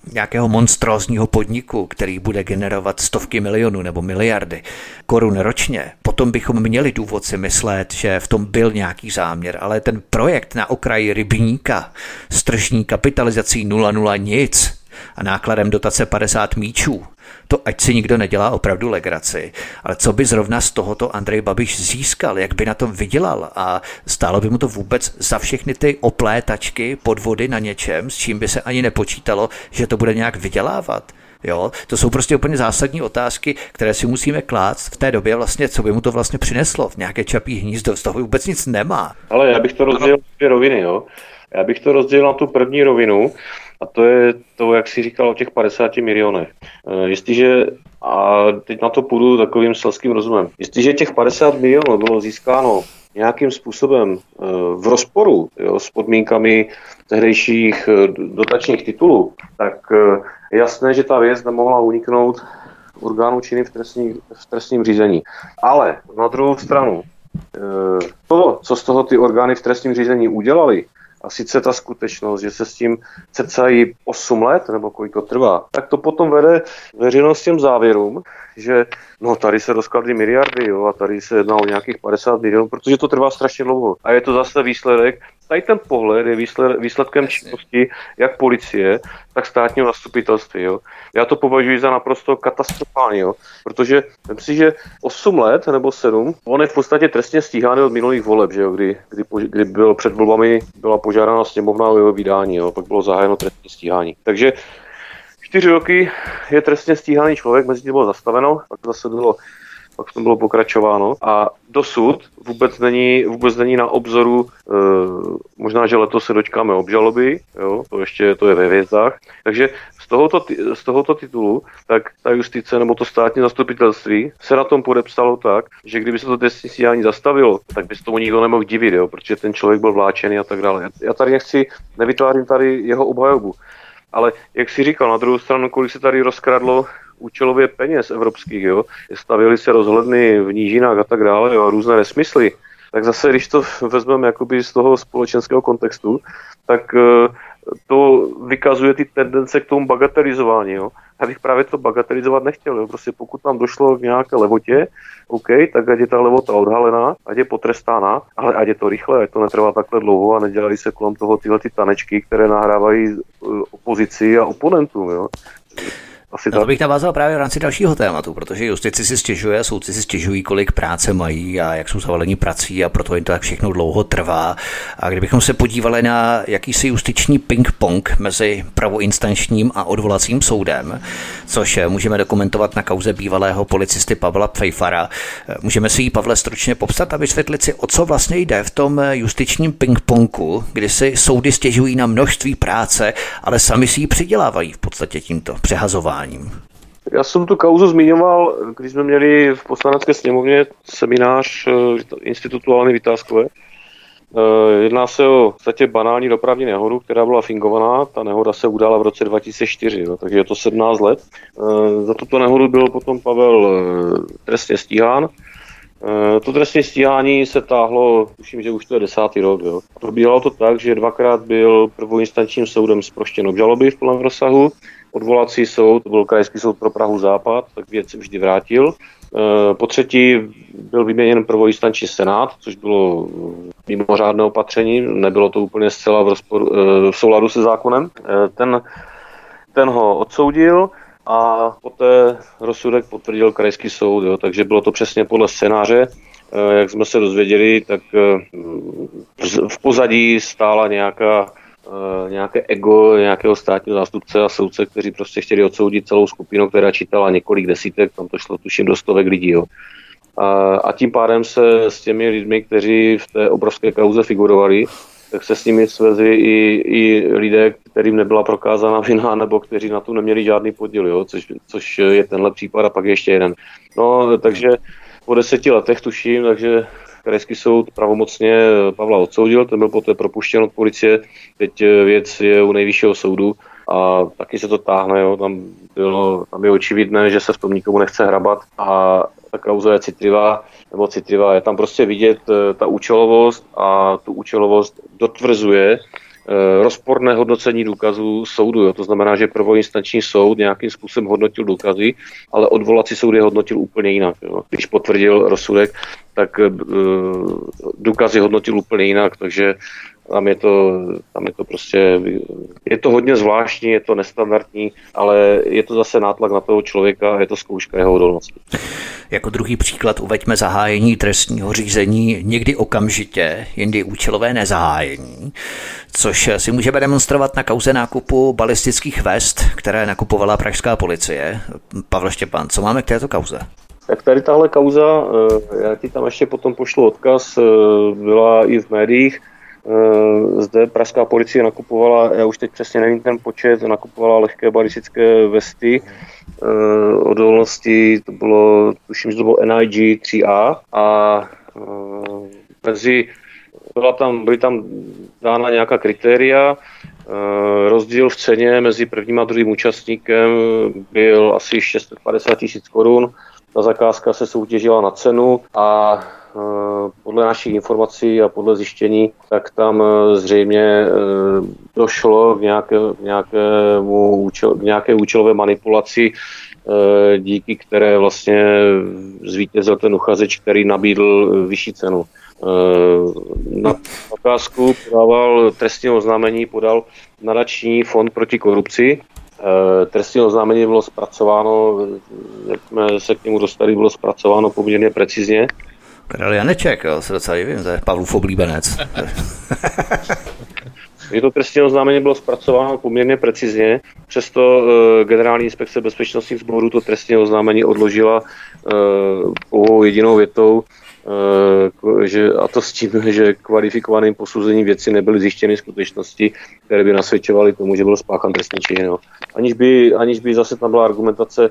nějakého monstrózního podniku, který bude generovat stovky milionů nebo miliardy korun ročně, potom bychom měli důvod si myslet, že v tom byl nějaký záměr, ale ten projekt na okraji rybníka s tržní kapitalizací 0,0 nic a nákladem dotace 50 míčů, to ať si nikdo nedělá opravdu legraci, ale co by zrovna z tohoto Andrej Babiš získal, jak by na tom vydělal a stálo by mu to vůbec za všechny ty oplétačky, podvody na něčem, s čím by se ani nepočítalo, že to bude nějak vydělávat. Jo, to jsou prostě úplně zásadní otázky, které si musíme klást v té době vlastně, co by mu to vlastně přineslo v nějaké Čapí hnízdo, z toho vůbec nic nemá. Ale já bych to rozdělil na dvě roviny, jo. Já bych to rozdělil na tu první rovinu, a to je to, jak jsi říkal o těch 50 milionech. Jestliže, a teď na to půjdu takovým selským rozumem, jestliže těch 50 milionů bylo získáno nějakým způsobem v rozporu, jo, s podmínkami tehdejších dotačních titulů, tak je jasné, že ta věc nemohla uniknout orgánů činných v trestním řízení. Ale na druhou stranu, to, co z toho ty orgány v trestním řízení udělali, a sice ta skutečnost, že se s tím cecají 8 let, nebo kolik to trvá, tak to potom vede veřejnost těm závěrům, že no tady se rozkladly miliardy, jo, a tady se jedná o nějakých 50 milionů, protože to trvá strašně dlouho. A je to zase výsledek. Tady ten pohled je výsledkem činnosti jak policie, tak státního zastupitelství. Jo. Já to považuji za naprosto katastrofální, jo, protože myslím si, že 8 let nebo 7, on je v podstatě trestně stíhaný od minulých voleb, že jo, kdy bylo před volbami byla požádána sněmovna o jeho vydání, jo, pak bylo zahájeno trestní stíhání. Takže 4 roky je trestně stíhaný člověk, mezi tím bylo zastaveno, pak to bylo pokračováno a dosud vůbec není na obzoru, možná, že letos se dočkáme obžaloby, jo, to je ve hvězdách, takže z tohoto titulu, tak ta justice nebo to státní zastupitelství se na tom podepsalo tak, že kdyby se to trestní stíhání zastavilo, tak by se tomu nikdo nemohl divit, jo, protože ten člověk byl vláčený a tak dále. Já tady nevytvářím tady jeho obhajobu. Ale jak si říkal, na druhou stranu, kolik se tady rozkradlo účelově peněz evropských, jo, stavěly se rozhledny v nížinách a tak dále, jo, a různé nesmysly, tak zase, když to vezmeme jakoby z toho společenského kontextu, tak to vykazuje ty tendence k tomu bagatelizování, jo. Já bych právě to bagatelizovat nechtěl, jo. Prostě pokud tam došlo k nějaké levotě, OK, tak ať je ta levota odhalená, ať je potrestána, ale ať je to rychle, ať to netrvá takhle dlouho a nedělají se kolem toho tyhle ty tanečky, které nahrávají opozici a oponentům, jo. To bych navázal právě v rámci dalšího tématu, protože justici si stěžuje, soudci si stěžují, kolik práce mají a jak jsou zavalení prací a proto jim to tak všechno dlouho trvá. A kdybychom se podívali na jakýsi justiční ping-pong mezi prvoinstančním a odvolacím soudem, což můžeme dokumentovat na kauze bývalého policisty Pavla Pfeifara, můžeme si ji, Pavle, stručně popsat a vysvětlit si, o co vlastně jde v tom justičním ping-pongu, kdy si soudy stěžují na množství práce, ale sami si ji přidělávají v podstatě tímto přehazováním. Já jsem tu kauzu zmiňoval, když jsme měli v Poslanecké sněmovně seminář Institutu Aleny Vytázkové. Jedná se o v podstatě banální dopravní nehodu, která byla fingovaná. Ta nehoda se udála v roce 2004, jo, takže je to 17 let. Za tuto nehodu byl potom Pavel trestně stíhán. To trestní stíhání se táhlo, tuším, že už to je 10. rok. Jo. Probíhalo to tak, že dvakrát byl prvoinstančním soudem zproštěn obžaloby v plném rozsahu. Odvolací soud, to byl Krajský soud pro Prahu Západ, tak věc se vždy vrátil. Po třetí byl vyměněn prvoinstanční senát, což bylo mimořádné opatření, nebylo to úplně zcela v souladu se zákonem. Ten ho odsoudil a poté rozsudek potvrdil Krajský soud, jo, takže bylo to přesně podle scénáře. Jak jsme se dozvěděli, tak v pozadí stála nějaké ego nějakého státního zástupce a soudce, kteří prostě chtěli odsoudit celou skupinu, která čítala několik desítek, tam to šlo tuším do 100 lidí. Jo. A tím pádem se s těmi lidmi, kteří v té obrovské kauze figurovali, tak se s nimi svezli i lidé, kterým nebyla prokázána vina, nebo kteří na to neměli žádný podíl, jo, což je tenhle případ a pak je ještě jeden. No, takže po 10 letech tuším, takže Krajský soud pravomocně Pavla odsoudil, ten byl poté propuštěn od policie, teď věc je u Nejvyššího soudu a taky se to táhne, jo. Tam je očividné, že se v tom nikomu nechce hrabat a ta kauza je citlivá, je tam prostě vidět ta účelovost a tu účelovost dotvrzuje rozporné hodnocení důkazů soudu. Jo. To znamená, že prvoinstanční soud nějakým způsobem hodnotil důkazy, ale odvolací soud je hodnotil úplně jinak. Jo. Když potvrdil rozsudek, tak důkazy hodnotil úplně jinak, takže tam je to prostě, je to hodně zvláštní, je to nestandardní, ale je to zase nátlak na toho člověka a je to zkouška jeho odolnosti. Jako druhý příklad uveďme zahájení trestního řízení někdy okamžitě, jindy účelové nezahájení, což si můžeme demonstrovat na kauze nákupu balistických vest, které nakupovala pražská policie. Pavel Štěpán, co máme k této kauze? Tak tady tahle kauza, já ti tam ještě potom pošlu odkaz, byla i v médiích. Zde pražská policie nakupovala, já už teď přesně nevím ten počet, nakupovala lehké balistické vesty odolnosti, to bylo, tuším, že to bylo NIG 3A a byly tam dána nějaká kritéria, rozdíl v ceně mezi prvním a druhým účastníkem byl asi 650 000 korun, ta zakázka se soutěžila na cenu a podle našich informací a podle zjištění, tak tam zřejmě došlo k nějaké účelové manipulaci, díky které vlastně zvítězil ten uchazeč, který nabídl vyšší cenu. Na zakázku trestní oznámení podal nadační fond proti korupci. Trestní oznámení bylo zpracováno, jak jsme se k němu dostali, bylo zpracováno poměrně precizně. Karel Janeček, jo, se docela divím, to je Pavlův oblíbenec. To trestní oznámení bylo zpracováno poměrně precizně, přesto Generální inspekce bezpečnostních sborů to trestní oznámení odložila pouhou jedinou větou, a to s tím, že kvalifikovaným posouzením věci nebyly zjištěny skutečnosti, které by nasvědčovaly tomu, že byl spáchán trestný čin. Aniž by zase tam byla argumentace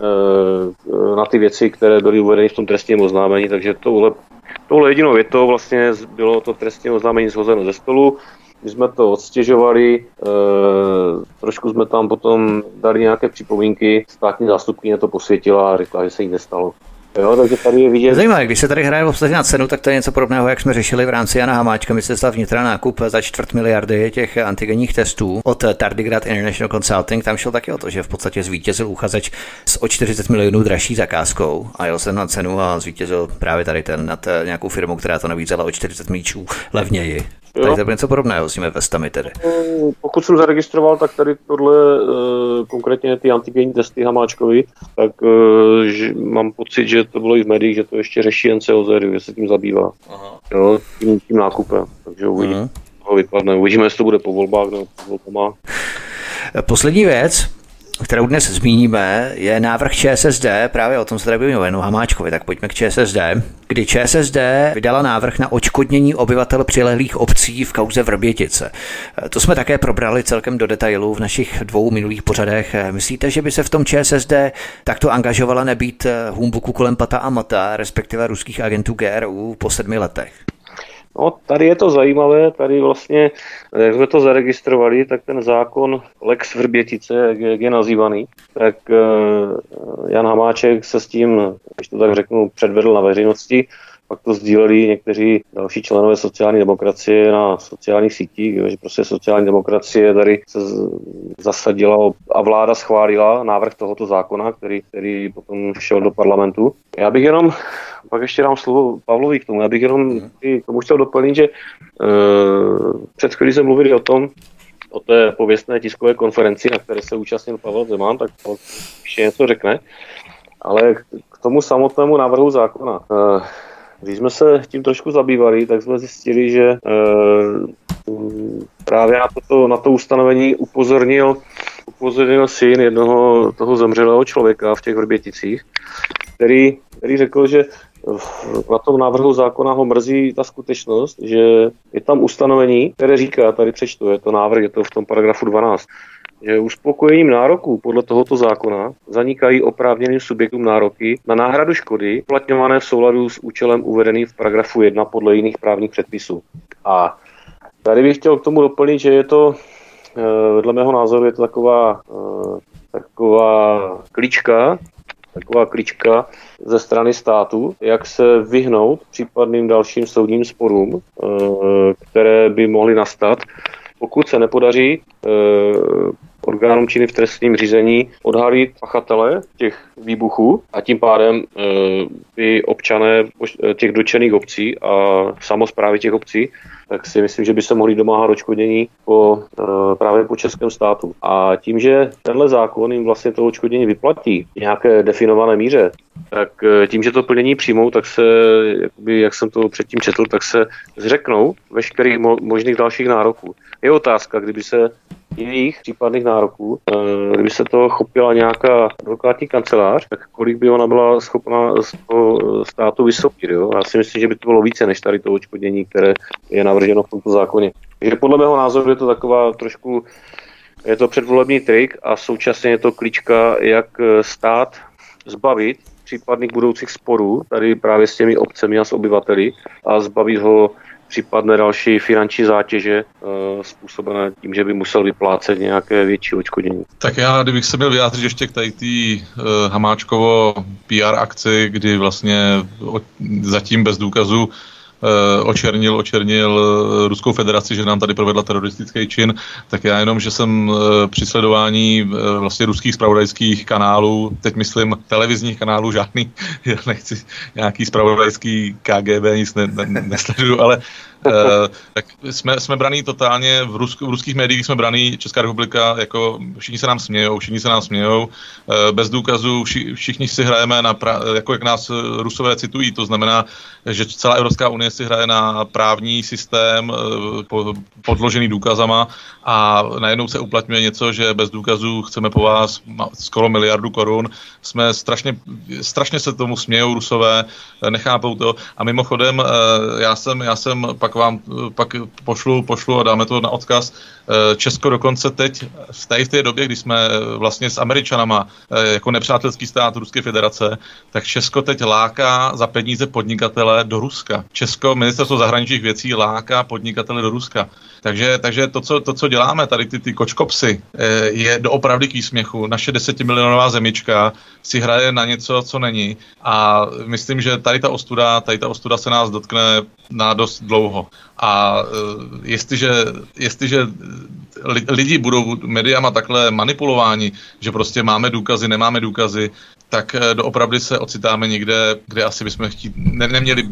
na ty věci, které byly uvedeny v tom trestním oznámení, takže touhle jedinou větou vlastně bylo to trestní oznámení shozeno ze stolu. My jsme to odstěžovali, trošku jsme tam potom dali nějaké připomínky, státní zástupkyně to posvětila a řekla, že se jí nestalo. Jo, takže tady je vidět. Zajímavé, když se tady hraje v na cenu, tak to je něco podobného, jak jsme řešili v rámci Jana Hamáčka, ministerstva vnitra nákup za 250 miliony těch antigenních testů od Tardigrad International Consulting. Tam šlo taky o to, že v podstatě zvítězil uchazeč o 40 milionů dražší zakázkou a jel jsem na cenu a zvítězil právě tady ten nad nějakou firmou, která to nabízela o 40 míčů levněji. Tady to bylo něco podobného s těmi vestami tedy. Pokud jsem zaregistroval, tak tady tohle konkrétně ty antigenní testy Hamáčkovi, tak mám pocit, že to bylo i v médiích, že to ještě řeší NCOZ, že se tím zabývá. Jo, tím nákupem. Takže uvidíme, toho vypadne. Uvidíme, jestli to bude po volbách nebo po volbách. Poslední věc, kterou dnes zmíníme, je návrh ČSSD, právě o tom se tady bavíme o Janu Hamáčkovi, tak pojďme k ČSSD, kdy ČSSD vydala návrh na odškodnění obyvatel přilehlých obcí v kauze Vrbětice. To jsme také probrali celkem do detailu v našich 2 minulých pořadech. Myslíte, že by se v tom ČSSD takto angažovala nebýt humbuku kolem pata a mata, respektive ruských agentů GRU po 7 letech? No, tady je to zajímavé, tady vlastně, jak jsme to zaregistrovali, tak ten zákon Lex Vrbětice, jak je nazývaný, tak Jan Hamáček se s tím, když to tak řeknu, předvedl na veřejnosti, pak to sdíleli někteří další členové sociální demokracie na sociálních sítích, že prostě sociální demokracie tady se zasadila a vláda schválila návrh tohoto zákona, který potom šel do parlamentu. Já bych jenom, pak ještě dám slovo Pavlovi k tomu, já bych jenom k tomu chtěl doplnit, že před chvílí jsme mluvili o té pověstné tiskové konferenci, na které se účastnil Pavel Zeman, tak ještě něco řekne, ale k tomu samotnému návrhu zákona. Když jsme se tím trošku zabývali, tak jsme zjistili, že právě na to ustanovení upozornil syn jednoho toho zemřelého člověka v těch Vrběticích, který řekl, že na tom návrhu zákona ho mrzí ta skutečnost, že je tam ustanovení, které říká, tady přečtu, je to návrh, je to v tom paragrafu 12, že uspokojením nároků podle tohoto zákona zanikají oprávněným subjektům nároky na náhradu škody uplatňované v souladu s účelem uvedeným v paragrafu 1 podle jiných právních předpisů. A tady bych chtěl k tomu doplnit, že je to, dle mého názoru, je to taková klička ze strany státu, jak se vyhnout případným dalším soudním sporům, které by mohly nastat, pokud se nepodaří orgánům činných v trestním řízení odhalit pachatele těch výbuchů a tím pádem by občané těch dotčených obcí a samosprávy těch obcí, tak si myslím, že by se mohli domáhat odškodnění právě po českém státu. A tím, že tenhle zákon jim vlastně to odškodnění vyplatí v nějaké definované míře, tak tím, že to plnění přijmou, tak se, jakoby, jak jsem to předtím četl, tak se zřeknou veškerých možných dalších nároků. Je otázka, kdyby se jejich případných nároků, kdyby se toho chopila nějaká advokátní kancelář, tak kolik by ona byla schopna z toho státu vysoudit. Jo? Já si myslím, že by to bylo více než tady to odškodnění, které je navrženo v tomto zákoně. Takže podle mého názoru je to taková trošku, je to předvolební trik a současně je to klíčka, jak stát zbavit případných budoucích sporů tady právě s těmi obcemi a s obyvateli a zbavit ho případné další finanční zátěže způsobené tím, že by musel vyplácet nějaké větší odškodnění. Tak já, kdybych se měl vyjádřit ještě k tady té Hamáčkovo PR akci, kdy vlastně zatím bez důkazu očernil Ruskou federaci, že nám tady provedla teroristický čin, tak já jenom, že jsem při sledování vlastně ruských zpravodajských kanálů, teď myslím televizních kanálů žádný, já nechci nějaký zpravodajský KGB, nic nesleduju, ale tak jsme braní totálně, v ruských médiích jsme braní, Česká republika, jako všichni se nám smějou, bez důkazu, všichni si hrajeme jako jak nás Rusové citují, to znamená, že celá Evropská unie si hraje na právní systém podložený důkazama a najednou se uplatňuje něco, že bez důkazů chceme po vás skoro 1 miliardu korun. Jsme strašně se tomu smějou Rusové, nechápou to a mimochodem já jsem pak pošlu a dáme to na odkaz. Česko dokonce teď v té době, kdy jsme vlastně s Američanama jako nepřátelský stát Ruské federace, tak Česko teď láká za peníze podnikatele do Ruska. Česko, ministerstvo zahraničních věcí láká podnikatele do Ruska. Takže to, co děláme, tady ty kočkopsy, je doopravdy k výsměchu. Naše 10milionová zemička si hraje na něco, co není. A myslím, že tady ta ostuda se nás dotkne na dost dlouho. A jestliže lidi budou médiama takhle manipulováni, že prostě máme důkazy, nemáme důkazy, tak doopravdy se ocitáme někde, kde asi bychom neměli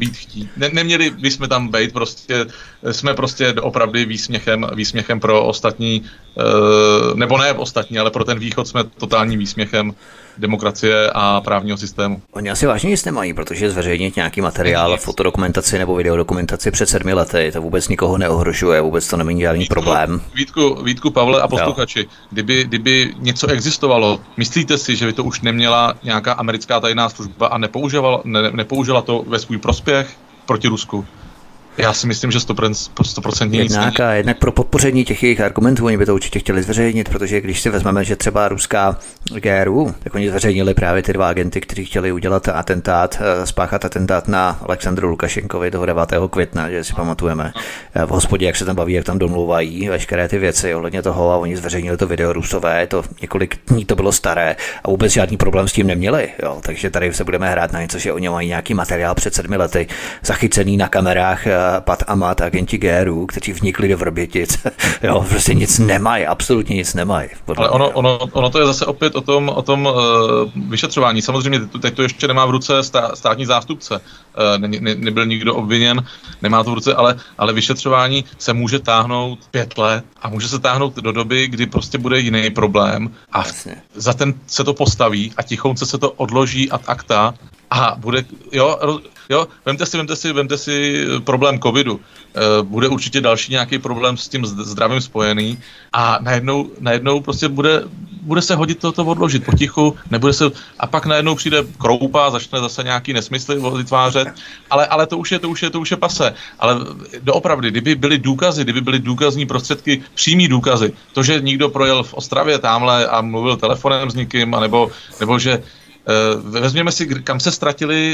bychom tam být, prostě jsme prostě doopravdy výsměchem pro ostatní, nebo ne ostatní, ale pro ten východ jsme totálním výsměchem demokracie a právního systému. Oni asi vážně nic nemají, protože zveřejnit nějaký materiál, fotodokumentaci nebo videodokumentaci před 7 lety, to vůbec nikoho neohrožuje, vůbec to není žádný problém. Vítku, Pavle a posluchači, kdyby něco existovalo, myslíte si, že by to už neměla nějaká americká tajná služba a nepoužila to ve svůj prospěch proti Rusku? Já si myslím, že 100% nic není. Jednak pro podpoření těch jejich argumentů oni by to určitě chtěli zveřejnit, protože když si vezmeme, že třeba ruská GRU, tak oni zveřejnili právě ty 2 agenty, kteří chtěli udělat spáchat atentát na Alexandru Lukašenkovi toho 9. května, že si pamatujeme v hospodě, jak se tam baví, jak tam domlouvají veškeré ty věci ohledně toho a oni zveřejnili to video Rusové, to několik dní to bylo staré a vůbec žádný problém s tím neměli. Jo. Takže tady se budeme hrát na něco, že oni mají nějaký materiál před 7 lety zachycený na kamerách Pat Amat, agenti GRU, kteří vnikli do Vrbětic. Jo, prostě nic nemají, absolutně nic nemají. Ale ono to je zase opět o tom vyšetřování. Samozřejmě teď to ještě nemá v ruce státní zástupce. Nebyl nikdo obviněn, nemá to v ruce, ale vyšetřování se může táhnout 5 let a může se táhnout do doby, kdy prostě bude jiný problém a za ten se to postaví a tichounce se to odloží ad acta a bude, jo, vemte si problém covidu. Bude určitě další nějaký problém s tím zdravím spojený a najednou prostě bude se hodit to odložit potichu, nebude se, a pak najednou přijde Kroupa, začne zase nějaký nesmysly vytvářet, ale to už je pase. Ale doopravdy, kdyby byly důkazní prostředky, přímý důkazy, to, že někdo projel v Ostravě tamhle a mluvil telefonem s někým, nebo že vezměme si, kam se ztratily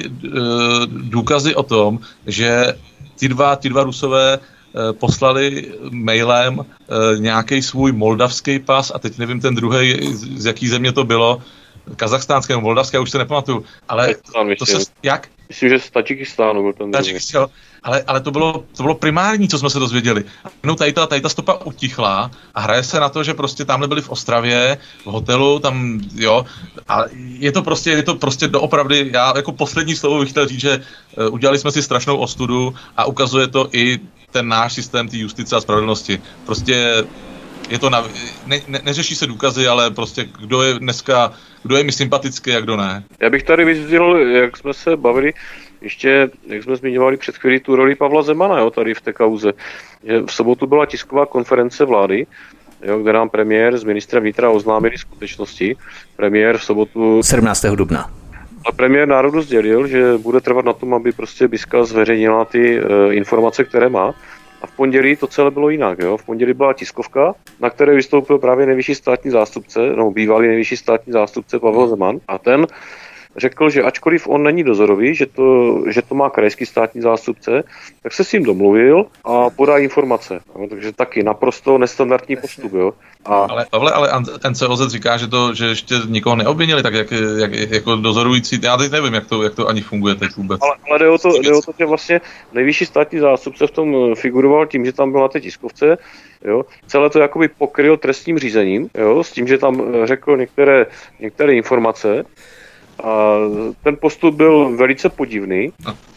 důkazy o tom, že ty dva Rusové poslali mailem nějaký svůj moldavský pas a teď nevím ten druhý, z jaký země to bylo, kazachstánské nebo moldavské, už se nepamatuju, ale to se, jak? Myslím, že z Tadžikistánu byl ten druhý. Ale to bylo primární, co jsme se dozvěděli. No tady ta stopa utichla a hraje se na to, že prostě tamhle byli v Ostravě, v hotelu, tam, jo, a je to prostě doopravdy, já jako poslední slovo bych chtěl říct, že udělali jsme si strašnou ostudu a ukazuje to i ten náš systém té justice a spravedlnosti. Prostě je to neřeší se důkazy, ale prostě kdo je mi sympatický a kdo ne. Já bych tady vyzdvihl, jak jsme se bavili, ještě, jak jsme zmiňovali před chvílí tu roli Pavla Zemana, jo, tady v té kauze, že v sobotu byla tisková konference vlády, jo, kde nám premiér s ministrem vnitra oznámili skutečnosti. Premiér v sobotu 17. dubna. A premiér národu sdělil, že bude trvat na tom, aby prostě BISka zveřejnila ty informace, které má. A v pondělí to celé bylo jinak. Jo? V pondělí byla tiskovka, na které vystoupil právě nejvyšší státní zástupce, no bývalý nejvyšší státní zástupce Pavel Zeman. A ten řekl, že ačkoliv on není dozorový, že to má krajský státní zástupce, tak se s ním domluvil a podá informace. Jo? Takže taky naprosto nestandardní postup. Jo? Ale Pavle, NCOZ říká, že ještě nikoho neobvinili, tak jak jako dozorující, já teď nevím, jak to ani funguje teď vůbec. Ale jde o to, že vlastně nejvyšší státní zástupce v tom figuroval tím, že tam byl na té tiskovce, jo. Celé to jakoby pokryl trestním řízením, jo, s tím, že tam řekl některé informace. A ten postup byl velice podivný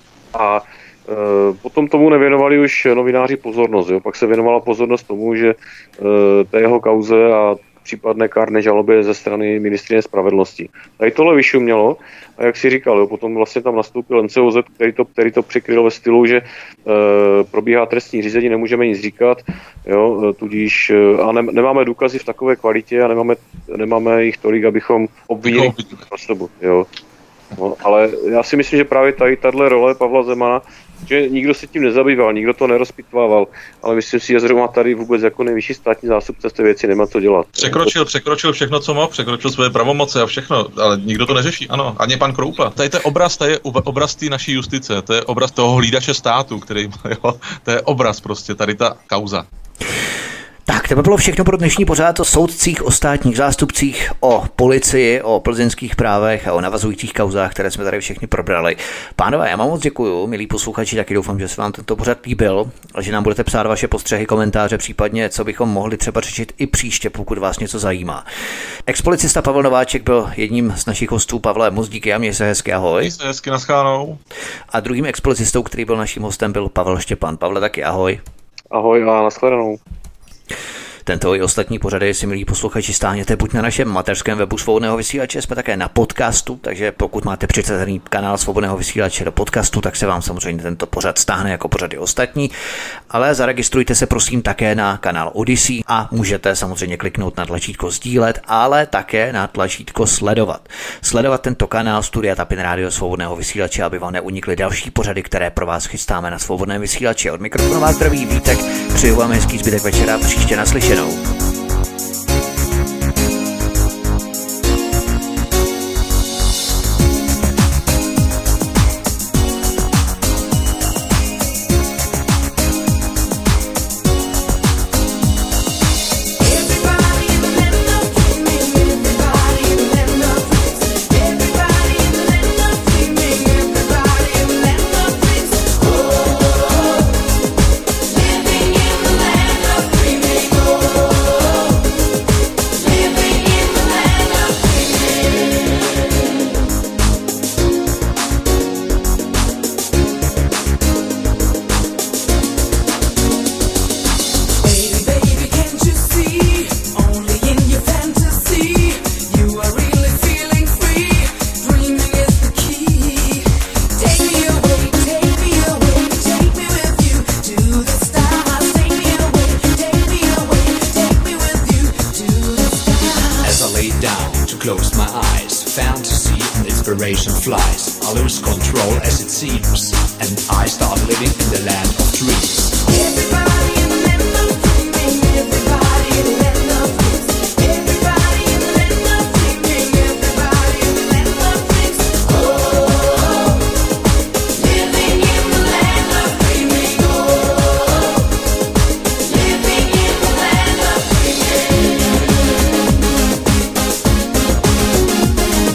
a potom tomu nevěnovali už novináři pozornost. Jo. Pak se věnovala pozornost tomu, že té jeho kauze a případné kárné žalobě ze strany ministryně spravedlnosti. Tady tohle vyšumělo a jak si říkal, jo, potom vlastně tam nastoupil NCOZ, který to přikryl ve stylu, že probíhá trestní řízení, nemůžeme nic říkat, jo, tudíž a nemáme důkazy v takové kvalitě a nemáme jich tolik, abychom obvinili osobu. Jo. No, ale já si myslím, že právě tahle role Pavla Zemana, že nikdo se tím nezabýval, nikdo to nerozpitvával, ale myslím si, že zrovna tady vůbec jako nejvyšší státní zástupce v té věci nemá co dělat. Překročil všechno, co mohl, překročil své pravomoce a všechno, ale nikdo to neřeší, ano, ani pan Kroupa. Tady je obraz té naší justice, to je obraz toho hlídače státu, který, jo, to je obraz prostě, tady ta kauza. Tak, to by bylo všechno pro dnešní pořád o soudcích, o státních zástupcích, o policii, o plzeňských právech a o navazujících kauzách, které jsme tady všechny probrali. Pánové, já vám moc děkuju, milí posluchači, taky doufám, že se vám tento pořad líbil, že nám budete psát vaše postřehy, komentáře, případně co bychom mohli třeba řešit i příště, pokud vás něco zajímá. Expolicista Pavel Nováček byl jedním z našich hostů. Pavle, moc díky a měj se hezky, ahoj. Měj se hezky, naschledanou. A druhým expolicistou, který byl naším hostem, byl Pavel Štěpán. Pavle, taky ahoj. Ahoj a naschledanou. Tento i ostatní pořady si, milí posluchači, stáhněte buď na našem mateřském webu Svobodného vysílače, jsme také na podcastu, takže pokud máte přicezený kanál Svobodného vysílače do podcastu, tak se vám samozřejmě tento pořad stáhne jako pořady ostatní, ale zaregistrujte se prosím také na kanál Odyssey a můžete samozřejmě kliknout na tlačítko sdílet, ale také na tlačítko sledovat. Sledovat tento kanál Studia Tapin Rádio Svobodného vysílače, aby vám neunikly další pořady, které pro vás chystáme na Svobodném vysílači. Od mikrofonu vás zdraví Vítek, přeju vám hezký zbytek večera, příště naslyšenou. Flies. I lose control as it seems, and I start living in the land of dreams. Everybody in the land of dreaming, everybody in the land of dreams, everybody in the land of dreaming, everybody in the land of dreams. Oh, living in the land of dreaming. Oh, living in the land of dreaming.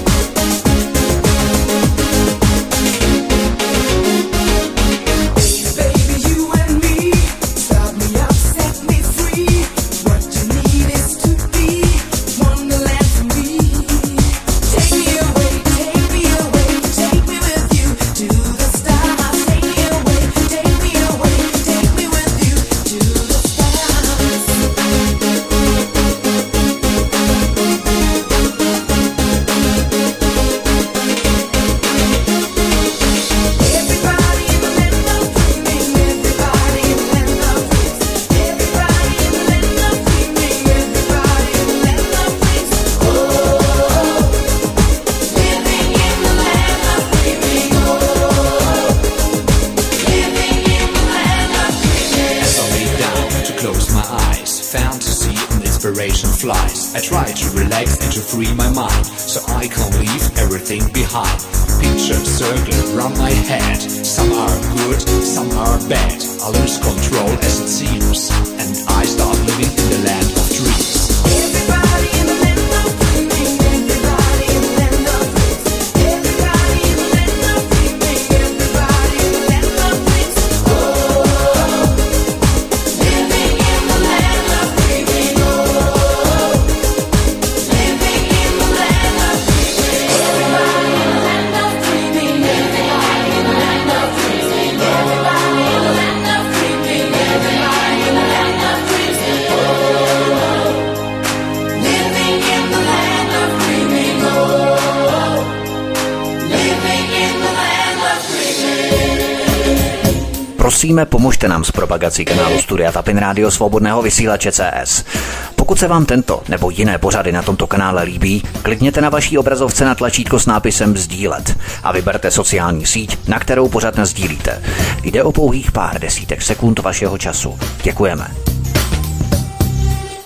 I try to relax and to free my mind, so I can leave everything behind. Pictures circle around my head. Some are good, some are bad. I lose control as it seems, and I start living in the land of dreams. Everybody in the land of dreaming, everybody in the land of dreams. Everybody in the land of dreaming, everybody in the land of dreams. Oh, living in the land of dreaming. Oh, living in the land of dreaming. Everybody in the land of dreaming, everybody in the land of dreaming. Everybody in the land of dreaming, everybody in the land of dreams. Oh, living in the land of dreaming. Oh, living in the land of dreaming. Prosíme, pomožte nám s propagací kanálu Studia Tapin Rádio Svobodného vysílače CS. Pokud se vám tento nebo jiné pořady na tomto kanále líbí, klikněte na vaší obrazovce na tlačítko s nápisem sdílet a vyberte sociální síť, na kterou pořad nasdílíte. Jde o pouhých pár desítek sekund vašeho času. Děkujeme.